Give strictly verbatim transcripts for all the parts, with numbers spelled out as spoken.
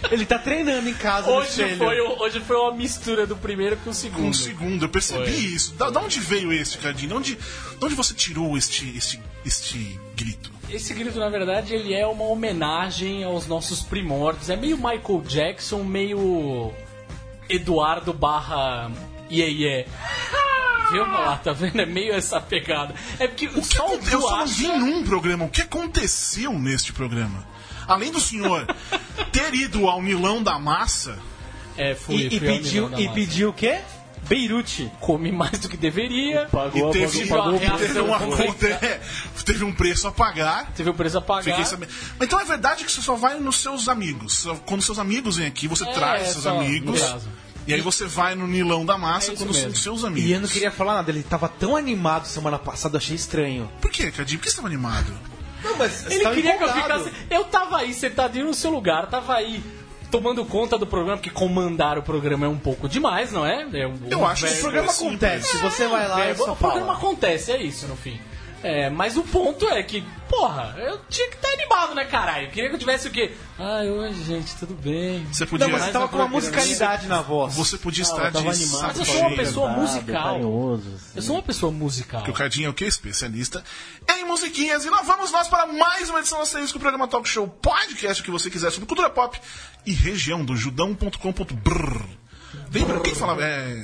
Ele tá treinando em casa. Hoje foi, hoje foi uma mistura do primeiro com o segundo. Com o segundo, eu percebi foi. isso. Da, da onde veio esse, Cadinho? De onde, de onde você tirou este, este, este grito? Esse grito, na verdade, ele é uma homenagem aos nossos primórdios. É meio Michael Jackson, meio Eduardo barra Iê Iê. Viu, lá, tá vendo? É meio essa pegada. É porque o que só o eu só não acha... vi num programa. O que aconteceu neste programa? Além do senhor ter ido ao Milão da Massa... É, fui, e, fui e, pediu, e pediu o quê? Beirute. Comi mais do que deveria. Pagou, e teve, pagou, pagou, teve, uma, teve, teve um preço a pagar. Teve um preço a pagar. Então é verdade que você só vai nos seus amigos. Quando seus amigos vêm aqui, você é, traz seus só, amigos. E aí você vai no Nilão da Massa é com os seus amigos. E eu não queria falar nada, ele tava tão animado semana passada, eu achei estranho. Por quê, Cadinho? Por que você tava animado? Não, mas ele queria empolgado. que eu ficasse... Eu tava aí, sentadinho no seu lugar, tava aí... tomando conta do programa, porque comandar o programa é um pouco demais, não é? é um, eu um acho que o programa acontece. É, você vai lá é, e só O fala. programa acontece, é isso, no fim. É, mas o ponto é que, porra, eu tinha que estar animado, né, caralho? Eu queria que eu tivesse o quê? Ai, oi, gente, tudo bem? Você podia... Não, mas você tava com uma musicalidade na voz. Você podia estar ah, de animado. Mas eu sou uma pessoa musical. Carinhoso, assim. Eu sou uma pessoa musical. Porque o Cardinho é o quê? Especialista em musiquinhas. E lá vamos nós para mais uma edição do Asterisco, o programa Talk Show Podcast, o que você quiser sobre cultura pop e região do judão ponto com ponto br. Lembra? Quem falava? É...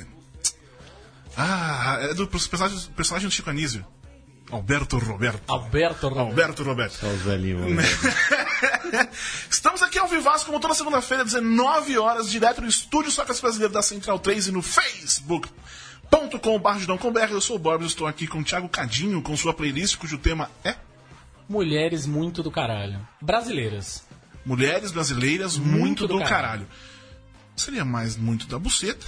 Ah, é do personagem, personagem do Chico Anísio. Alberto Roberto. Alberto Roberto. Alberto Roberto. Só os velhinhos. Estamos aqui ao vivaço, como toda segunda-feira, dezenove horas, direto do estúdio Sócrates Brasileiro da Central três e no facebook ponto com barra judão ponto com br. Eu sou o Borbs, estou aqui com o Thiago Cadinho, com sua playlist, cujo tema é... Mulheres muito do caralho. Brasileiras. Mulheres brasileiras muito, muito do, do caralho. caralho. Seria mais muito da buceta.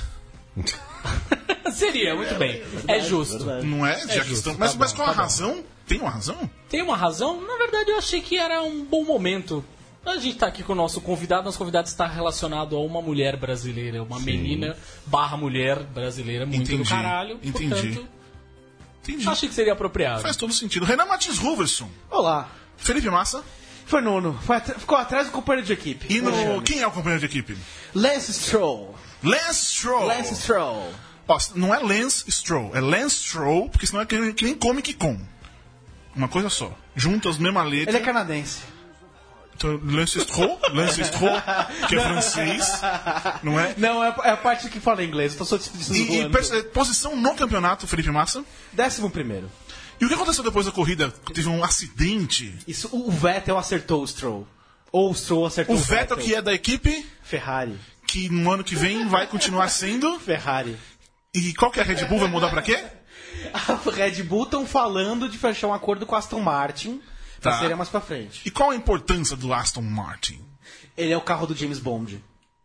Seria, muito bem. É, verdade, é justo. Verdade. Não é? Já é que estão... Mas, tá mas bom, qual tá a bom. razão? Tem uma razão? Tem uma razão? Na verdade, eu achei que era um bom momento. A gente está aqui com o nosso convidado. Nosso convidado está relacionado a uma mulher brasileira. Uma Sim. menina barra mulher brasileira muito Entendi. do caralho. Entendi. Portanto, Entendi. achei que seria apropriado. Faz todo sentido. Renan Martins Ruverson. Olá. Felipe Massa. Foi nono. Foi at- ficou atrás do companheiro de equipe. E no... quem é o companheiro de equipe? Lance Stroll. Lance Stroll. Lance Stroll. Ó, não é Lance Stroll, é Lance Stroll, porque senão é que nem, que nem Comic Con. Uma coisa só. Juntas, mesma letra. Ele é canadense. Então, Lance Stroll, Lance Stroll, que é francês, não é? Não, é, é a parte que fala inglês, eu tô só te E, e per- posição no campeonato, Felipe Massa? Décimo primeiro. E o que aconteceu depois da corrida? Teve um acidente. Isso, o Vettel acertou o Stroll. Ou o Stroll acertou o, o Vettel. O Vettel que é da equipe? Ferrari. Que no ano que vem vai continuar sendo? Ferrari. E qual que é a Red Bull? Vai mudar pra quê? A Red Bull estão falando de fechar um acordo com a Aston Martin. Tá. Mas seria mais pra frente. E qual a importância do Aston Martin? Ele é o carro do James Bond.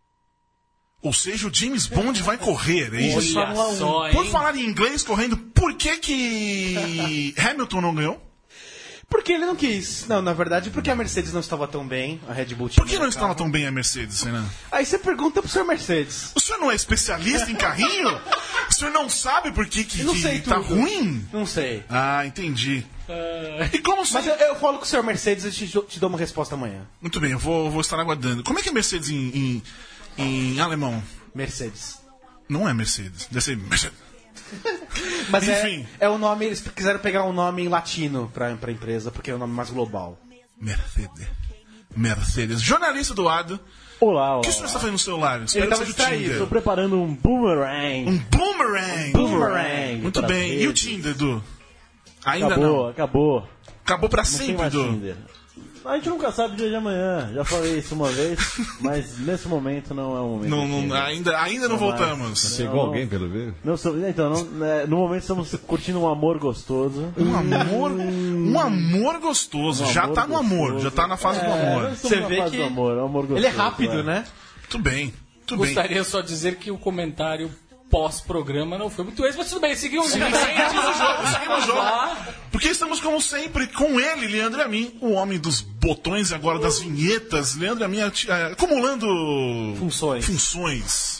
Ou seja, o James Bond vai correr, é isso? Olha só, Por falar em inglês correndo, por que que Hamilton não ganhou? Porque ele não quis. Não, na verdade, porque a Mercedes não estava tão bem, a Red Bull tinha. Por que não estava tão bem a Mercedes, Renan? Aí você pergunta pro senhor Mercedes. O senhor não é especialista em carrinho? O senhor não sabe por que, que, não sei que tá ruim? Não sei. Ah, entendi. Uh... E como Mas eu, eu falo com o senhor Mercedes e te, te dou uma resposta amanhã. Muito bem, eu vou, vou estar aguardando. Como é que é Mercedes em, em, em alemão? Mercedes. Não é Mercedes, deve ser Mercedes. Mas Enfim. É, é o nome, eles quiseram pegar um nome em latino pra, pra empresa, porque é o nome mais global. Mercedes. Mercedes. Jornalista do Ado. Olá, olá. O que o senhor está fazendo no celular? Ele estava distraído. Estou preparando um boomerang. Um boomerang. Boomerang. Muito bem. Ver. E o Tinder, Edu? Ainda acabou, não. Acabou, Acabou pra não sempre, Edu. Tinder. A gente nunca sabe o dia de amanhã. Já falei isso uma vez, mas nesse momento não é o momento. Não, não, ainda, ainda não, não voltamos. Chegou não, alguém, pelo ver? Não, então, não, é, no momento estamos curtindo um amor gostoso. Um amor, um amor gostoso. Um já amor tá no amor, gostoso. Já tá na fase é, do amor. Você vê que amor, amor gostoso, ele é rápido, é. né? Muito bem. Muito Gostaria bem. só de dizer que o comentário pós-programa não foi muito esse, mas tudo bem, seguimos Sim, seguimos o jogo, seguimos o jogo. Porque estamos, como sempre, com ele, Leandro Amin, o homem dos botões e agora das vinhetas. Leandro Amin acumulando funções. funções.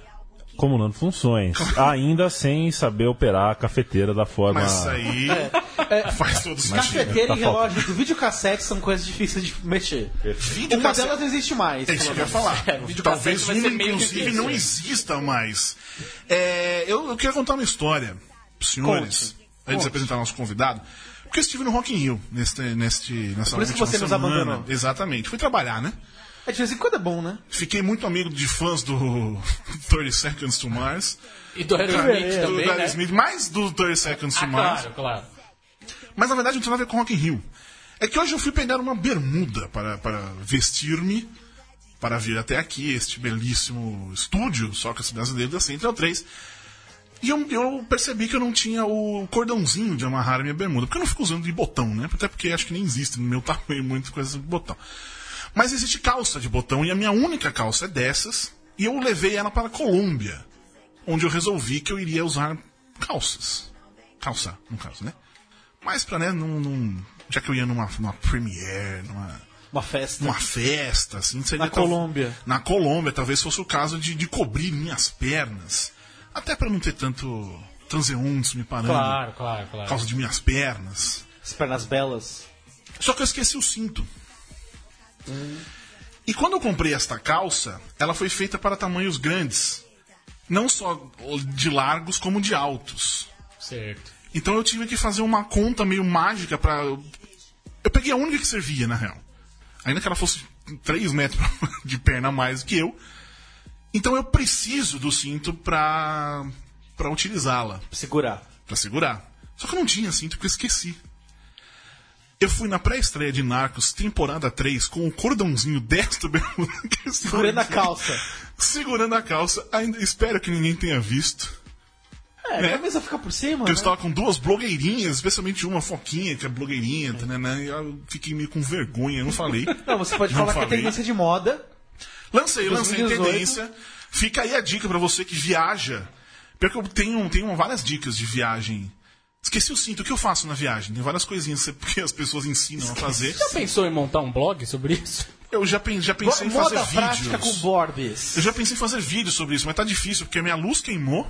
Acumulando funções. Ainda sem saber operar a cafeteira da forma Mas aí... É. É, Faz todo sentido. cafeteira Tá e relógio do videocassete são coisas difíceis de mexer. Vídeo Uma cassete- delas não existe mais. É isso que eu ia pelo menos. falar. É, o videocassete Talvez vai uma, ser meio inclusive, difícil, não é. exista mais. É, eu, eu queria contar uma história, senhores, Conte. antes de Conte. apresentar nosso convidado, porque eu estive no Rock in Rio neste, neste, nessa Por isso que última você nos semana. abandonou. Exatamente. Fui trabalhar, né? É, de vez em quando é bom, né? Fiquei muito amigo de fãs do thirty Seconds to Mars, E do Aerosmith do também, Daddy né? Smith, mais do thirty Seconds to Ah, Mars. claro, claro. Mas na verdade não tem nada a ver com Rock in Rio. É que hoje eu fui pegar uma bermuda para, para vestir-me, para vir até aqui, este belíssimo estúdio, Sócrates Brasileiro da Central três. E eu, eu percebi que eu não tinha o cordãozinho de amarrar a minha bermuda. Porque eu não fico usando de botão, né? Até porque acho que nem existe no meu tamanho muitas coisas de botão. Mas existe calça de botão e a minha única calça é dessas. E eu levei ela para a Colômbia, onde eu resolvi que eu iria usar calças. Calça, no caso, né? Mas pra, né, num, num, já que eu ia numa, numa premiere, numa, Uma festa. numa festa, assim, seria Na tal- Colômbia. Na Colômbia, talvez fosse o caso de, de cobrir minhas pernas. Até pra não ter tanto transeuntes me parando Claro, claro, por claro. causa de minhas pernas. As pernas belas. Só que eu esqueci o cinto. E quando eu comprei esta calça, ela foi feita para tamanhos grandes. Não só de largos, como de altos. Certo. Então eu tive que fazer uma conta meio mágica pra. Eu peguei a única que servia, na real. Ainda que ela fosse três metros de perna a mais do que eu. Então eu preciso do cinto pra. pra utilizá-la. Segurar. Pra segurar. Só que eu não tinha cinto porque eu esqueci. Eu fui na pré-estreia de Narcos, temporada três, com o cordãozinho desta bermuda. que eu Segurando a calça. Segurando a calça. Ainda espero que ninguém tenha visto. É, Né? a camisa fica por cima, Porque eu né? estava com duas blogueirinhas, especialmente uma foquinha, que é blogueirinha, né? E eu fiquei meio com vergonha, eu não falei. Não, você pode Não falar que é falei. tendência de moda. Lancei, lancei dois mil e dezoito. tendência. Fica aí a dica pra você que viaja. Porque eu tenho, tenho várias dicas de viagem. Esqueci o cinto, o que eu faço na viagem? Tem várias coisinhas que as pessoas ensinam a fazer. Já pensou em montar um blog sobre isso? Eu já, pen- já pensei em fazer Moda prática com vídeos. Borbes. Eu já pensei em fazer vídeos sobre isso, mas tá difícil, porque a minha luz queimou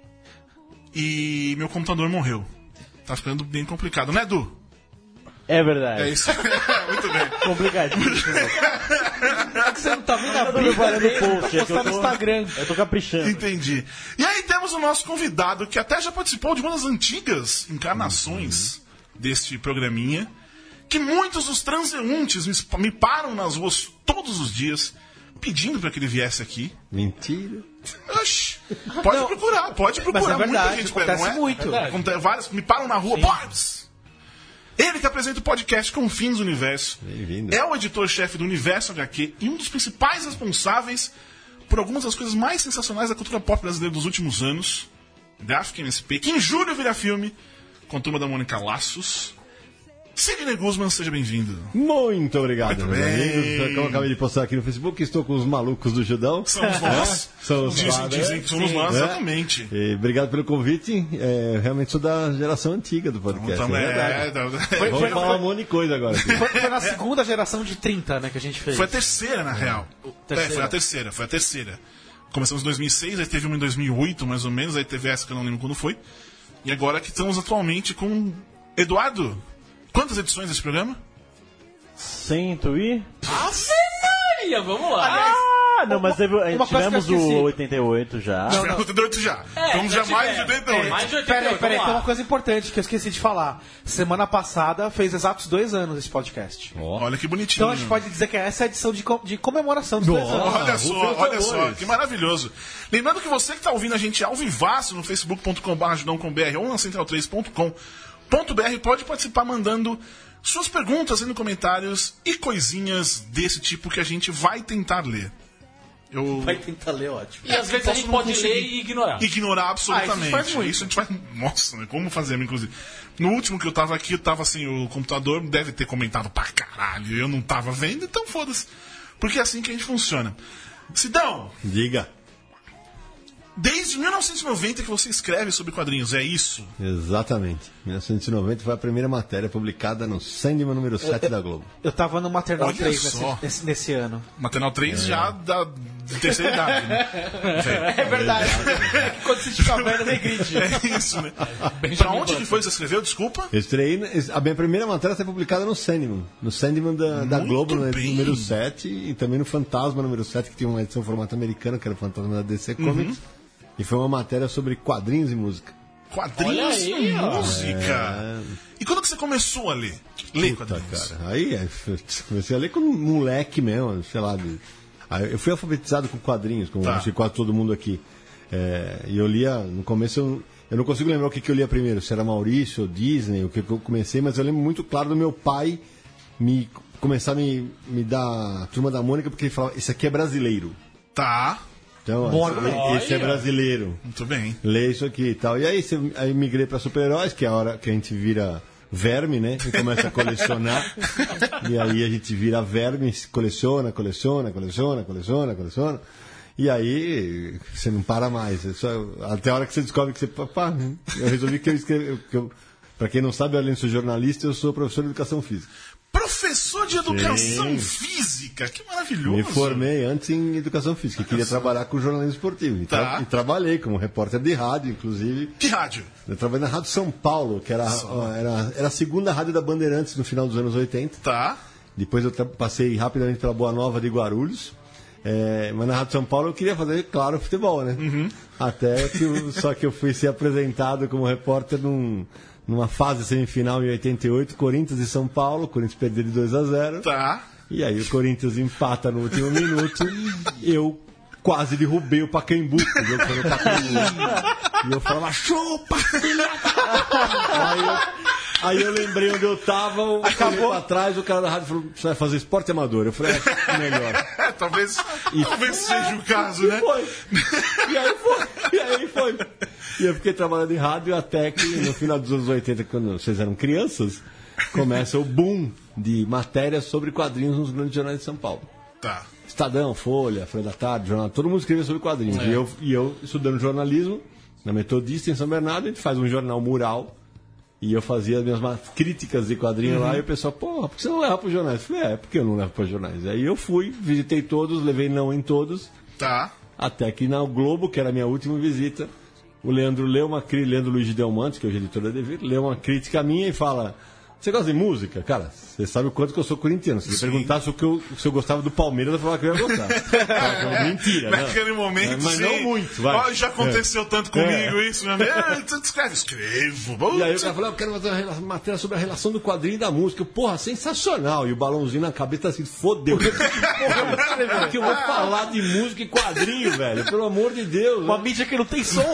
e meu computador morreu. Tá ficando bem complicado, né, Edu? É verdade. É isso. Muito bem. Complicadíssimo. É que você não tá vendo a Eu tô briga preparando dele o pra post, é que postar eu no tô, Instagram. eu tô caprichando. Entendi. E aí temos o nosso convidado, que até já participou de uma das antigas encarnações deste programinha, que muitos dos transeuntes me, me param nas ruas todos os dias, pedindo para que ele viesse aqui. Mentira. Oxi, pode Não, procurar, pede procurar. mas é verdade, muita gente pede, acontece não é? muito. Verdade. Acontece, várias, me param na rua, Borbs! Ele que apresenta o podcast Confins do Universo. Bem-vindo. É o editor-chefe do Universo H Q e um dos principais responsáveis por algumas das coisas mais sensacionais da cultura pop brasileira dos últimos anos. Gráfica M S P, que em julho vira filme, com a turma da Mônica Laços. Sidney Guzman, seja bem-vindo. Muito obrigado, Muito meus bem. amigos. Como eu acabei de postar aqui no Facebook, estou com os malucos do Judão. Somos nós. Somos dizem, nós, dizem né? que somos Sim. nós, É. exatamente. E obrigado pelo convite. É, realmente sou da geração antiga do podcast. Também é verdade. é, é, Foi- Vamos foi- falar um monte de coisa agora. aqui. Foi, foi na segunda geração de trinta, né, que a gente fez. Foi a terceira, na real. terceira. É, foi a terceira, foi a terceira. Começamos em dois mil e seis, aí teve uma em dois mil e oito, mais ou menos, aí teve essa que eu não lembro quando foi. E agora que estamos atualmente com... Eduardo, quantas edições desse programa? Cento e... Maria, vamos lá. Ah, não, mas teve, uma coisa tivemos que eu esqueci. o oitenta e oito já. Tivemos oitenta e oito já. então já já mais de tivemos. oitenta e oito. É, mais de oitenta e oito, Peraí, peraí, vamos tem lá. uma coisa importante que eu esqueci de falar. Semana passada fez exatos dois anos esse podcast. Olha que bonitinho. Então a gente pode dizer que essa é a edição de, co- de comemoração dos dois anos. Olha só, Rufem os olha só, tambores. que maravilhoso. Lembrando que você que está ouvindo a gente ao vivaço no facebook ponto com barra judão com br ou na central três ponto com ponto br pode participar mandando suas perguntas aí nos comentários e coisinhas desse tipo que a gente vai tentar ler. Eu Vai tentar ler, ótimo. E às vezes a posso gente não pode conseguir ler e ignorar. ignorar Ah, absolutamente. isso faz muito. Isso a gente faz. Nossa, né? Como fazemos, inclusive. No último que eu tava aqui, eu tava assim, o computador deve ter comentado pra caralho. Eu não tava vendo, então foda-se. Porque é assim que a gente funciona. Sidão, Diga. desde mil novecentos e noventa que você escreve sobre quadrinhos, é isso? Exatamente. mil novecentos e noventa foi a primeira matéria publicada no Sandman número sete da Globo. Eu tava no Maternal Olha três só. nesse, nesse, nesse ano. Maternal três já da, de terceira idade, né? É verdade. Quando você estiver velho, regride. É isso, né? Pra onde que foi que você escreveu? Desculpa. Eu estreiei, a minha primeira matéria foi publicada no Sandman. No Sandman da, da Globo, no bem. número sete, e também no Fantasma número sete, que tinha uma edição formato americano, que era o Fantasma da D C Comics. Uhum. E foi uma matéria sobre quadrinhos e música. Quadrinhos aí, e ó. música. É... E quando que você começou a ler? Ler Puta, quadrinhos? cara. Aí é, eu comecei a ler como moleque mesmo, sei lá. de- Aí eu fui alfabetizado com quadrinhos, como Tá. acho que quase todo mundo aqui. É, e eu lia, no começo, eu, eu não consigo lembrar o que, que eu lia primeiro, se era Maurício ou Disney, o que, que eu comecei, mas eu lembro muito claro do meu pai me começar a me, me dar a Turma da Mônica, porque ele falava, esse aqui é brasileiro. Tá, Então, Bora, esse é olha. brasileiro. muito bem. Lê isso aqui e tal. E aí, você, aí migrei pra super-heróis, que é a hora que a gente vira verme, né? E começa a colecionar. E aí a gente vira verme, coleciona, coleciona, coleciona, coleciona, coleciona. E aí você não para mais. É só, até a hora que você descobre que você. Pá, eu resolvi que eu escrevi. Que eu, pra quem não sabe, além de ser jornalista, eu sou professor de educação física. Professor de educação Sim. física, que maravilhoso. Me formei antes em educação física e queria trabalhar com jornalismo esportivo. E, tra- Tá. e trabalhei como repórter de rádio, inclusive. Que rádio? Eu trabalhei na Rádio São Paulo, que era, era, era a segunda rádio da Bandeirantes no final dos anos oitenta. Tá. Depois eu tra- passei rapidamente pela Boa Nova de Guarulhos. É, mas na Rádio São Paulo eu queria fazer, claro, futebol, né? Até que eu, só que eu fui ser apresentado como repórter num, numa fase semifinal em oitenta e oito, Corinthians e São Paulo. O Corinthians perdeu de dois a zero. Tá. E aí o Corinthians empata no último minuto. Eu quase derrubei o Pacaembu. O jogo foi no Pacaembu. E eu falava, chupa, filha! aí, eu, aí eu lembrei onde eu tava, eu olhei pra trás, o cara da rádio falou, você vai fazer esporte amador? Eu falei, é melhor. É, talvez, talvez seja o caso, E né? foi. E aí foi. E aí foi. E eu fiquei trabalhando em rádio até que no final dos anos oitenta, quando vocês eram crianças, começa o boom de matérias sobre quadrinhos nos grandes jornais de São Paulo. Tá. Estadão, Folha, Folha da Tarde, jornal, todo mundo escrevia sobre quadrinhos. E, eu, e eu, estudando jornalismo, na Metodista, em São Bernardo, a gente faz um jornal mural. E eu fazia as minhas ma- críticas de quadrinho lá, e o pessoal, porra, por que você não leva para os jornais? Eu falei, é, por que eu não levo para os jornais? Aí eu fui, visitei todos, levei não em todos, Tá. até que na Globo, que era a minha última visita, o Leandro leu uma crítica, Leandro Luiz de Delmonte, que é o editor da Devir, leu uma crítica minha e fala, você gosta de música? Cara, você sabe o quanto que eu sou corintiano. Se você perguntasse o que eu, se eu gostava do Palmeiras, eu falava que eu ia gostar. Falava, mentira, não. Naquele momento, É, mas sim. não muito, vai. Ó, já aconteceu tanto comigo É. isso, meu amigo. Ah, tu escreve, escrevo. E aí o cara falou, eu quero fazer uma rela- matéria sobre a relação do quadrinho e da música. Porra, sensacional. E o balãozinho na cabeça assim, fodeu. Porra, eu vou escrever aqui, eu vou falar de música e quadrinho, velho. Pelo amor de Deus. Uma mídia que não tem som.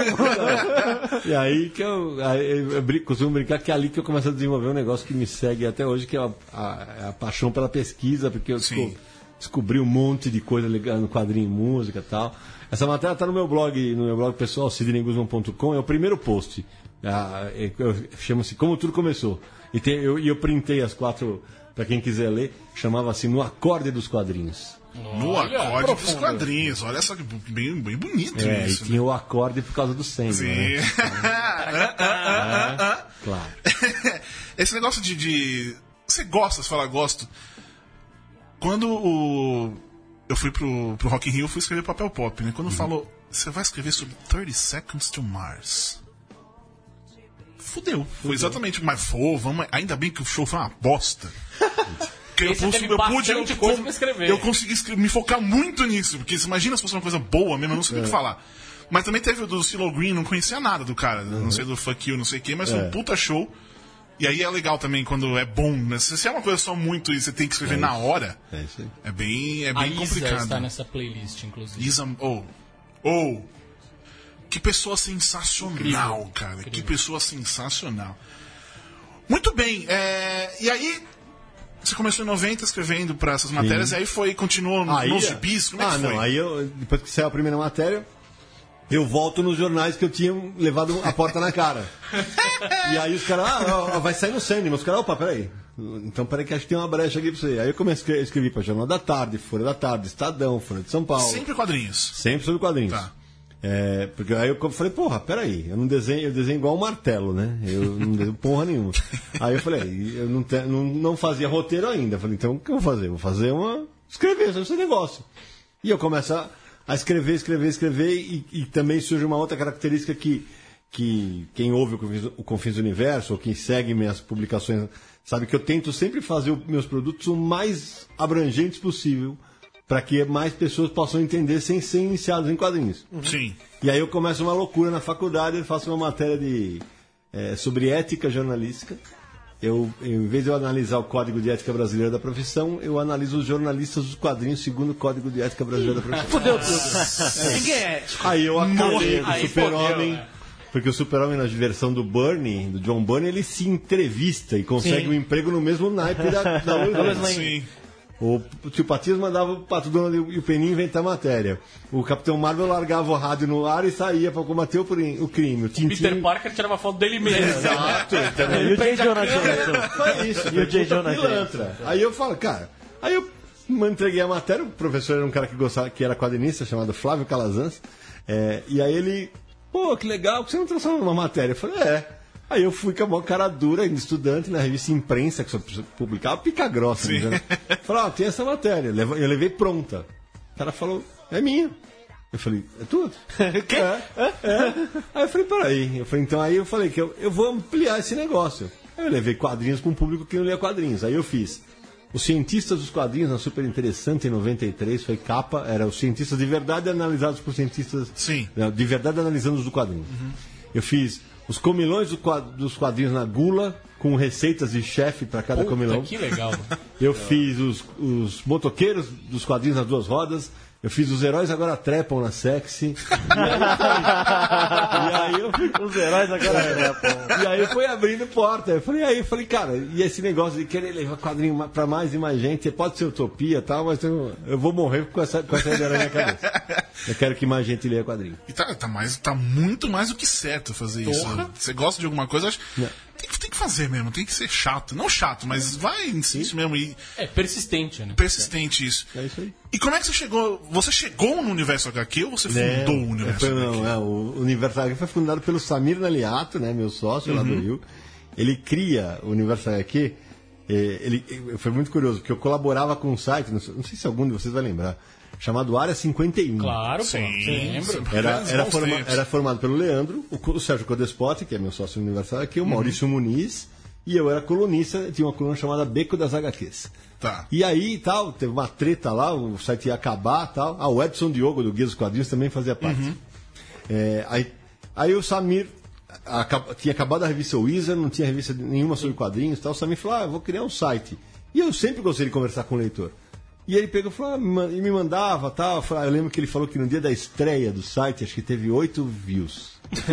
E aí que eu, aí eu brinco, costumo brincar que é ali que eu começo a desenvolver um negócio que me segue até hoje, que é a, a- a paixão pela pesquisa, porque eu Sim. desco- descobri um monte de coisa ligada no quadrinho e música e tal. Essa matéria está no meu blog, no meu blog pessoal, sidney guzman ponto com, é o primeiro post. Ah, é- eu- Chama-se Como Tudo Começou. E tem- eu, e eu printei as quatro, para quem quiser ler, chamava assim No Acorde dos Quadrinhos. No Olha, acorde dos profundo. quadrinhos. Olha só que bem, bem bonito É, isso. e tinha o acorde por causa do Sandman, Sim. né? Ah, ah, ah, ah. Claro. Esse negócio de, de. Você gosta, você fala gosto. Quando o... eu fui pro, pro Rock in Rio, eu fui escrever papel pop, né? Quando falou, você vai escrever sobre thirty Seconds to Mars. Fudeu. Foi exatamente, mas pô, vamos. Ainda bem que o show foi uma bosta. Que eu, Esse pude- teve eu pude bastante eu, coisa pra escrever. eu consegui escre- me focar muito nisso, porque você imagina se fosse uma coisa boa mesmo, eu não sabia o que falar. Mas também teve o do CeeLo Green, não conhecia nada do cara, não sei do Fuck You, não sei o que, mas foi um puta show. E aí é legal também quando é bom, né? Se se é uma coisa só muito e você tem que escrever na hora, É isso aí. é bem, é A bem Isa complicado. está nessa playlist, inclusive. Isa, ou, ou, que pessoa sensacional, Incrível, cara, que incrível. pessoa sensacional. Muito bem, é, e aí você começou em noventa escrevendo para essas matérias, e aí foi, continuou no- Aí, nos gibis, como é ah, que foi? não, aí eu, depois que saiu a primeira matéria, eu volto nos jornais que eu tinha levado a porta na cara. E aí os caras, ah, ó, vai sair no Sandman. Os caras, opa, peraí. Então peraí que acho que tem uma brecha aqui pra você. Aí eu comecei a escrever pra Jornal da Tarde, Folha da Tarde, Estadão, Folha de São Paulo. Sempre quadrinhos. Sempre sobre quadrinhos. Tá. É, porque aí eu falei, porra, peraí, eu não desenho, eu desenho igual um martelo, né? Eu não desenho porra nenhuma. Aí eu falei, eu não, te, não, não fazia roteiro ainda. Eu falei, então o que eu vou fazer? Vou fazer uma. Escrever sobre esse negócio. E eu começo a, a escrever, escrever, escrever, e, e também surge uma outra característica que, que quem ouve o Confins, o Confins do Universo, ou quem segue minhas publicações, sabe que eu tento sempre fazer os meus produtos o mais abrangentes possível, para que mais pessoas possam entender sem ser iniciados em quadrinhos. Sim. E aí eu começo uma loucura na faculdade, eu faço uma matéria de, é, sobre ética jornalística. Eu, em vez de eu analisar o Código de Ética Brasileiro da Profissão, eu analiso os jornalistas dos quadrinhos segundo o Código de Ética Brasileiro da Profissão. Fudeu tudo. Ninguém é ético. Aí eu acabei com o Aí Super-Homem, fodeu, porque o Super-Homem, na versão do Bernie, do John Byrne, ele se entrevista e consegue Sim. um emprego no mesmo naipe da, da Lois Lane. Sim. O tio Patias mandava o Pato Donald e o Peninha inventar matéria. O Capitão Marvel largava o rádio no ar e saía para combater o, pri- o crime. O Tintin... Peter Parker tirava foto dele mesmo. Exato. E o J. Jonah Jameson? Foi isso. E o J. Jonah Pilantra. Aí eu falo, cara... Aí eu entreguei a matéria, o professor era um cara que gostava, que era quadrinista, chamado Flávio Calazans. É, e aí ele... Pô, que legal, por que você não transforma numa matéria? Eu falei, é... Aí eu fui com a maior cara dura, ainda estudante, na revista Imprensa, que só publicava pica grossa. Né? Falei, ó, tem essa matéria. Eu levei pronta. O cara falou, é minha. Eu falei, é tua? Quê? É, é. Aí eu falei, peraí. Eu falei, então aí eu falei que eu, eu vou ampliar esse negócio. Aí eu levei quadrinhos para um público que não lia quadrinhos. Aí eu fiz Os Cientistas dos Quadrinhos, na Super Interessante, em noventa e três, foi capa, era os cientistas de verdade analisados por cientistas... Sim. De verdade analisando os do quadrinho. Uhum. Eu fiz Os Comilões do quad- dos Quadrinhos na Gula, com receitas de chefe para cada Puta, comilão. que legal. Eu fiz os, os motoqueiros dos quadrinhos nas duas rodas. Eu fiz Os Heróis Agora Trepam na Sexy. E aí eu fui... Os heróis agora trepam. E aí foi abrindo porta. Eu falei, aí eu falei, cara, e esse negócio de querer levar quadrinho para mais e mais gente, pode ser utopia e tal, mas eu, eu vou morrer com essa, com essa ideia na minha cabeça. Eu quero que mais gente leia quadrinho. E tá, tá, mais, tá muito mais do que certo fazer isso. Você gosta de alguma coisa, acho, tem, que- tem que fazer mesmo, tem que ser chato. Não chato, mas vai insiste mesmo e É persistente, né? persistente isso. É isso aí. E como é que você chegou? Você chegou no Universo H Q ou você fundou o Universo foi, H Q? não, é, o Universo H Q foi fundado pelo Samir Naliato, né, meu sócio lá do Rio. Ele cria o Universo H Q. eh, Ele, eh, foi muito curioso, porque eu colaborava com um site, não sei, não sei se algum de vocês vai lembrar, chamado Área cinquenta e um. Claro, Sim, pô. Lembro. Era, Grandes era, bons forma- tempos. era formado pelo Leandro, o, Co- o Sérgio Codespotti, que é meu sócio universal aqui, o Maurício Muniz, e eu era colunista, tinha uma coluna chamada Beco das H Qs. Tá. E aí e tal, teve uma treta lá, o site ia acabar e tal. Ah, o Edson Diogo do Guia dos Quadrinhos também fazia parte. É, aí, aí o Samir acab- tinha acabado a revista Wizard, não tinha revista nenhuma sobre quadrinhos e tal. O Samir falou, ah, eu vou criar um site. E eu sempre gostei de conversar com o leitor. E ele pegou e falou, ah, me man- e me mandava tal. Eu, falei, ah, eu lembro que ele falou que no dia da estreia do site, acho que teve oito views.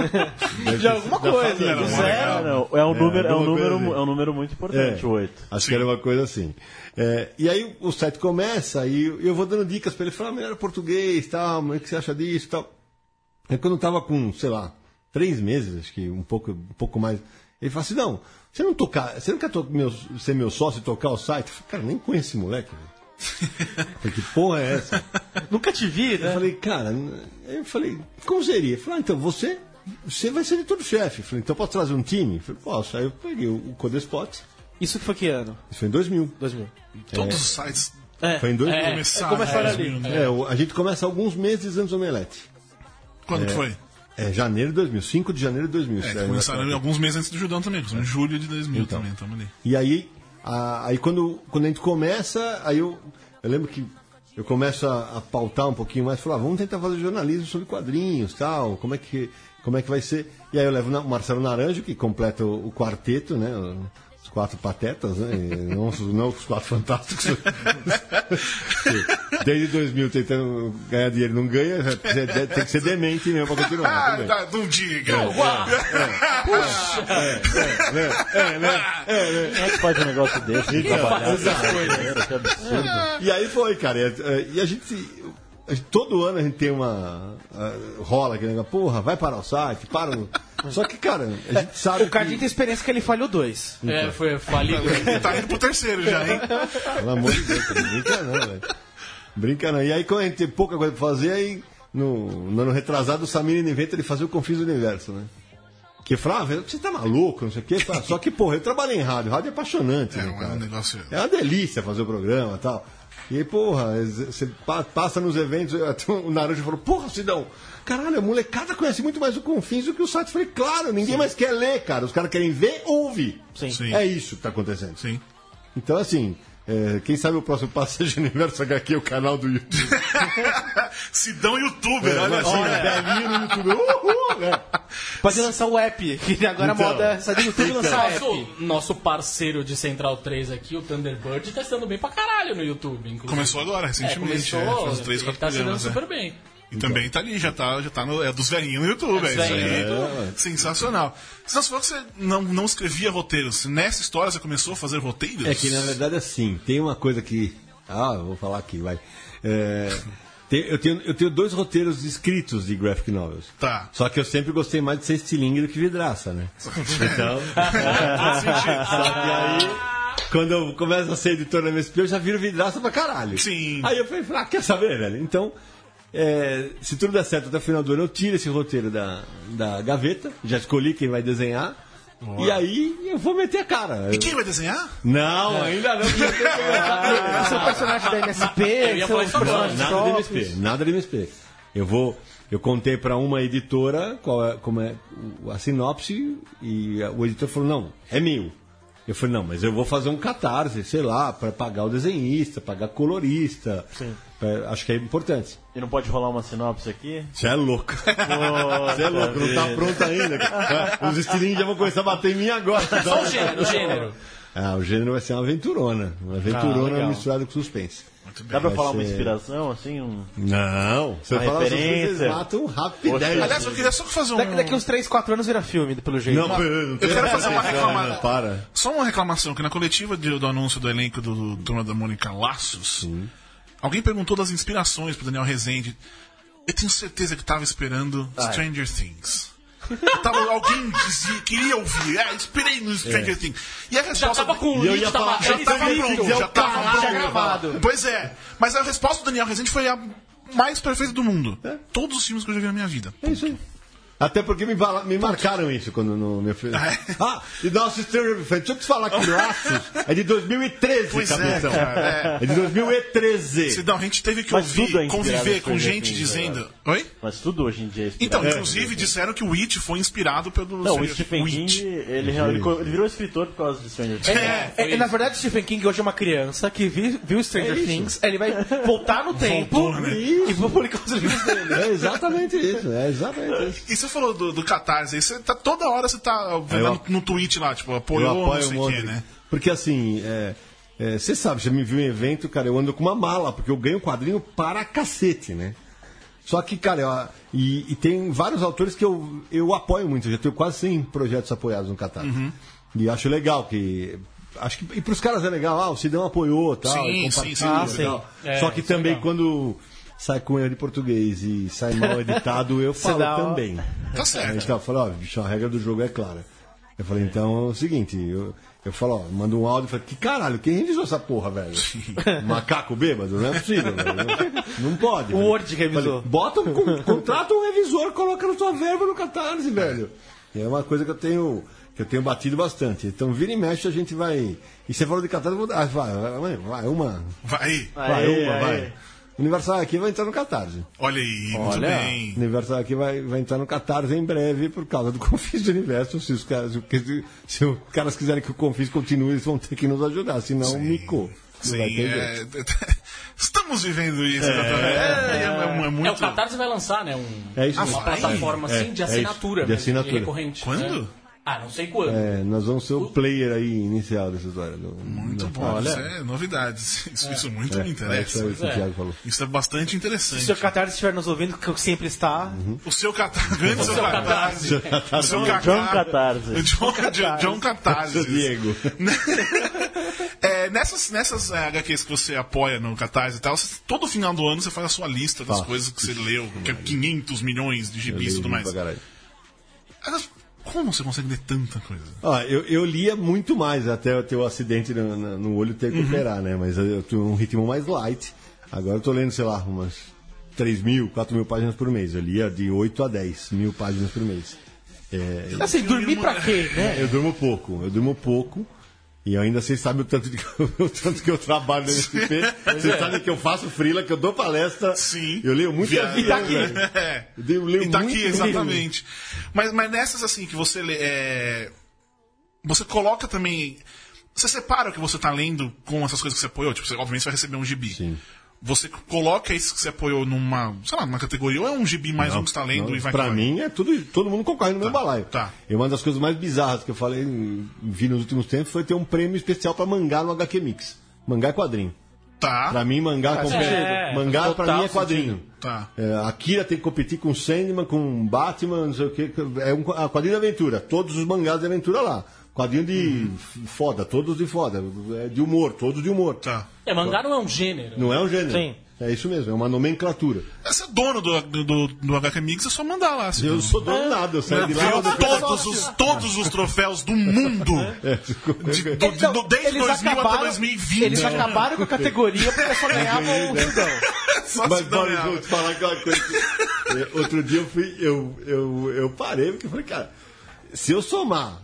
De alguma coisa. Era do uma zero. legal. Não, é um, número, é, um alguma coisa número, assim. é um número muito importante, É. o oito. Acho que era uma coisa assim. É, e aí o site começa e eu vou dando dicas para ele, falar, ah, melhor português, tal, mas o que você acha disso, tal. Aí quando eu tava com, sei lá, três meses, acho que um pouco, um pouco mais, ele falou assim, não, você não tocar, você não quer to- meu, ser meu sócio e tocar o site? Eu falei, cara, nem conheço esse moleque, velho. Eu falei, que porra é essa? Nunca te vi, Eu né? falei, cara, eu falei, como seria? Ele falou, ah, então você, você vai ser editor-chefe. Eu falei, então posso trazer um time? Eu falei, posso. Aí eu peguei o, o Codespot, Isso que foi que ano? isso foi em dois mil. dois mil. Todos os sites É. Foi em dois mil. É, começaram. começaram em ali. dois mil, né? É, o- a gente começa alguns meses antes do Omelete. Quando que foi? É janeiro de dois mil, cinco de janeiro de dois mil. É, isso aí, começaram né? alguns meses antes do Judão também, começou em julho de dois mil Então. também, tamo ali. E aí, a- aí quando, quando a gente começa, aí eu, eu lembro que eu começo a, a pautar um pouquinho mais, falar, ah, vamos tentar fazer jornalismo sobre quadrinhos, tal, como é que, como é que vai ser. E aí eu levo na- o Marcelo Naranjo, que completa o, o quarteto, né, os quatro patetas, né, e não, os- não os quatro fantásticos. Desde dois mil tentando ganhar dinheiro, não ganha, tem que ser demente mesmo para continuar. Ah, tudo bem. tá, não diga! É, né? É, né? Quem é que faz um negócio desse? Então, trabalhar? exato. Que absurdo. E aí foi, cara. E, a- e a gente, a gente- todo ano a gente tem uma. a- rola aquele negócio, porra, vai parar o site, para. o- Só que, cara, a gente sabe. O Cardinho tem experiência que ele falhou dois. É, foi falido. Tá indo pro terceiro já, hein? Que, pelo amor de Deus, cara, brinca não, velho. Brinca não. E aí, quando a gente tem pouca coisa pra fazer, aí no, no ano retrasado, o Samir inventa de fazer o Confins do Universo, né? Que falava, você tá maluco, não sei o quê. Só que, porra, eu trabalhei em rádio. Rádio é apaixonante, É, né, é cara? um negócio... É uma delícia fazer o programa e tal. E aí, porra, você passa nos eventos, o Naranjo falou, porra, Sidão, caralho, a molecada conhece muito mais o Confins do que o site. Eu falei, claro, ninguém Sim. mais quer ler, cara. Os caras querem ver, ouvir. Sim. Sim. É isso que tá acontecendo. Sim. Então, assim, é, quem sabe o próximo Passeio Universo agá quê é o canal do YouTube. Sidão youtuber, É, olha só. olha, velhinho no YouTube. Uhul, né? Pode lançar o app, que agora Então. a moda é sair do YouTube e lançar app. Nosso, nosso parceiro de Central três aqui, o Thunderbird, tá estando bem pra caralho no YouTube, inclusive. Começou agora, É, recentemente. começou, É, faz uns três, ele quatro tá se dando programas. super é. bem. E também tá ali, já tá, já tá no, é dos velhinhos no YouTube, é, É isso aí. velhinho. Sensacional. Você falou que você não, não escrevia roteiros. Nessa história você começou a fazer roteiros? É que, na verdade, assim, tem uma coisa que... Ah, eu vou falar aqui, vai. É, tem- eu, tenho, eu tenho dois roteiros escritos de graphic novels. Tá. Só que eu sempre gostei mais de ser estilingue do que vidraça, né? Então... Só que aí... Quando eu começo a ser editor da M S P, eu já viro vidraça pra caralho. Sim. Aí eu falei, ah, quer saber, velho? Então, é, se tudo der certo até o final do ano, eu tiro esse roteiro da, da gaveta. Já escolhi quem vai desenhar. E aí eu vou meter a cara. E quem vai desenhar? Não, ainda não. porque eu tenho que começar com ele. Seu personagem da M S P, Eu ia seu falar isso agora. personagem Nada de M S próprios. P, nada de M S P. Eu vou, eu contei para uma editora qual é, como é o- a sinopse e a- o editor falou não, é meu. Eu falei não, mas eu vou fazer um catarse, sei lá, para pagar o desenhista, pagar colorista. Sim. Pra- acho que é importante. E não pode rolar uma sinopse aqui? Você é louco. Você é louco, não tá pronto ainda. Os estilinhos já vão começar a bater em mim agora. Só o gênero, o gênero. Ah, o gênero vai ser uma aventurona. Uma aventurona legal. misturada com suspense. Dá pra Vai falar uma ser- inspiração, assim? Um... Não, você Uma fala essas coisas, referência. vocês matam rapidez. Aliás, eu queria só fazer um... Daqui, daqui uns três, quatro anos vira filme, pelo jeito. Não, eu não Eu quero fazer uma reclamação. Não, para. Só uma reclamação, que na coletiva de- do anúncio do elenco do, do Turma da Mônica Laços, alguém perguntou das inspirações pro Daniel Rezende. Eu tenho certeza que tava esperando Stranger Things. Eu tava, alguém dizia, queria ouvir, ah, inspirei no Stranger Things. E a Já resposta... tava com o E eu link, ia tava, falar, já já tava tava pronto, já já tava tava pronto. já gravado. Pois é, mas a resposta do Daniel Rezende foi a mais perfeita do mundo. Todos os filmes que eu já vi na minha vida. É isso aí. Até porque me, vala- me marcaram isso quando no meu filho. Ah, e nosso Stranger Things. Deixa eu te falar que Laços é de dois mil e treze, Pois é, capitão. cara, É de dois mil e treze. Sidão, a gente teve que Mas tudo ouvir, é inspirado conviver em com Stranger gente Things, dizendo... agora. Oi? Mas tudo hoje em dia é Então, inspirado. inclusive, disseram que o It foi inspirado pelo... Não, o Stranger- Stephen It. King, ele, ele, co- ele virou escritor por causa de Stranger Things. É, é, é, na verdade, Stephen King hoje é uma criança que vi- viu Stranger Things, ele vai voltar no tempo Voltou, né? e vou publicar os livros dele. É exatamente isso, é exatamente isso. E você falou do, do Catarse, aí você tá, toda hora você tá vendo Eu- no tweet lá, tipo, Eu apoiou, não apoio sei um o monte. quê, né? Porque assim, é, é, você sabe, você me viu em evento, cara, eu ando com uma mala, porque eu ganho quadrinho para cacete, né? Só que, cara, eu- e, e tem vários autores que eu, eu apoio muito, eu já tenho quase cem projetos apoiados no Catarse. Uhum. E acho legal que. Acho que. E pros caras é legal, ah, o Sidão apoiou tal, Sim, e sim, compartilha sim. e tal. Ah, sim. É, Só que isso é também legal. quando sai com erro de português e sai mal editado, eu falo dá uma- também. Tá certo. Então, eu falo, ó, bicho, a regra do jogo é clara. Eu falei, então é o seguinte, eu, eu falo, ó, mando um áudio e falo, que caralho, quem revisou essa porra, velho? Macaco bêbado? Não é possível, velho. Não, não pode. O velho. Word revisou. Falei, bota um, con- contrata um revisor, coloca na tua verba no Catarse, velho. E é uma coisa que eu tenho, que eu tenho batido bastante. Então, vira e mexe, a gente vai. E você falou de Catarse, eu vou dar. Ah, vai, vai, vai, uma. Vai, Vai, Aê, uma, aê. vai. Universal aqui vai entrar no Catarse. olha aí, muito Olha. bem. Universal aqui vai, vai entrar no Catarse em breve por causa do Confis do Universo. Se os caras, se, se os caras quiserem que o Confis continue, eles vão ter que nos ajudar, senão micou. Não vai Sim, ter é... jeito. Estamos vivendo isso. É, é, é, é É, muito... o Catarse vai lançar, né? Um, É isso uma mesmo. plataforma É, assim de é assinatura. isso, de mesmo, assinatura. recorrente. Quando? né? Ah, não sei quando. É, nós vamos ser o player aí inicial dessa história. Do, Muito do- bom, Olha, isso é novidades. Isso, isso muito é, me é interessa. isso aí que o É. Thiago falou. Isso é bastante Se interessante. o seu Catarse estiver nos ouvindo, que sempre está, O seu Catarse. Grande seu seu Catarse. O seu John Catarse. John, John, John Catarse. Diego. É, nessas nessas é, agá quês que você apoia no Catarse e tal, você- todo final do ano você faz a sua lista das Faço. coisas que você leu, que é quinhentos milhões de gibis e tudo mais. Pra caralho. Mas como você consegue ler tanta coisa? Ó, eu, eu lia muito mais até eu ter o acidente no, no- no olho e ter que operar, né? Mas eu tenho um ritmo mais light. Agora eu tô lendo, sei lá, umas três mil, quatro mil páginas por mês. Eu lia de oito a dez mil páginas por mês. É, eu, Assim, dormir pra quê, né? eu durmo pouco, eu durmo pouco. E ainda vocês sabem o tanto, de, o tanto que eu trabalho no M S P. Vocês é. sabem que eu faço freela, que eu dou palestra. Sim. Eu leio muito Via... avião, E tá aqui. É. Eu leio e tá muito aqui, exatamente. Mas, mas nessas, assim, que você lê... É... Você coloca também... Você separa o que você tá lendo com essas coisas que você apoiou? Tipo, você, obviamente você vai receber um gibi. Sim. Você coloca isso que você apoiou numa, sei lá, numa categoria, ou é um gibi mais Não, um que você tá lendo não, e vai... Pra vai. mim é tudo, todo mundo concorre no Tá, meu balaio. tá. E uma das coisas mais bizarras que eu falei, vi nos últimos tempos, foi ter um prêmio especial pra mangá no H Q Mix. Mangá é quadrinho. Tá. Pra mim, mangá, Faz com... sentido. mangá Total pra mim é quadrinho. sentido. Tá. É, a Akira tem que competir com Sandman, com Batman, não sei o que. É um a quadrinho de aventura. Todos os mangás de aventura lá. Quadrinho de foda, todos de foda. É de humor, todos de humor. Tá. É, mangá não é um gênero. Não é um gênero. Sim. É isso mesmo, é uma nomenclatura. Você é dono do, do, do H Q Mix, é só mandar lá. Assim, Eu sou dono nada, eu saio de lá. Viu eu todos os, todos os troféus do mundo. É, De, do, de, Então, do, desde eles dois mil acabaram- até dois mil e vinte. Eles acabaram com a categoria porque só ganhavam o Judão. Só Mas se dá Paulo, real. vou te falar aquela coisa. que, é, outro dia eu fui, eu, eu, eu parei, porque eu falei, cara, se eu somar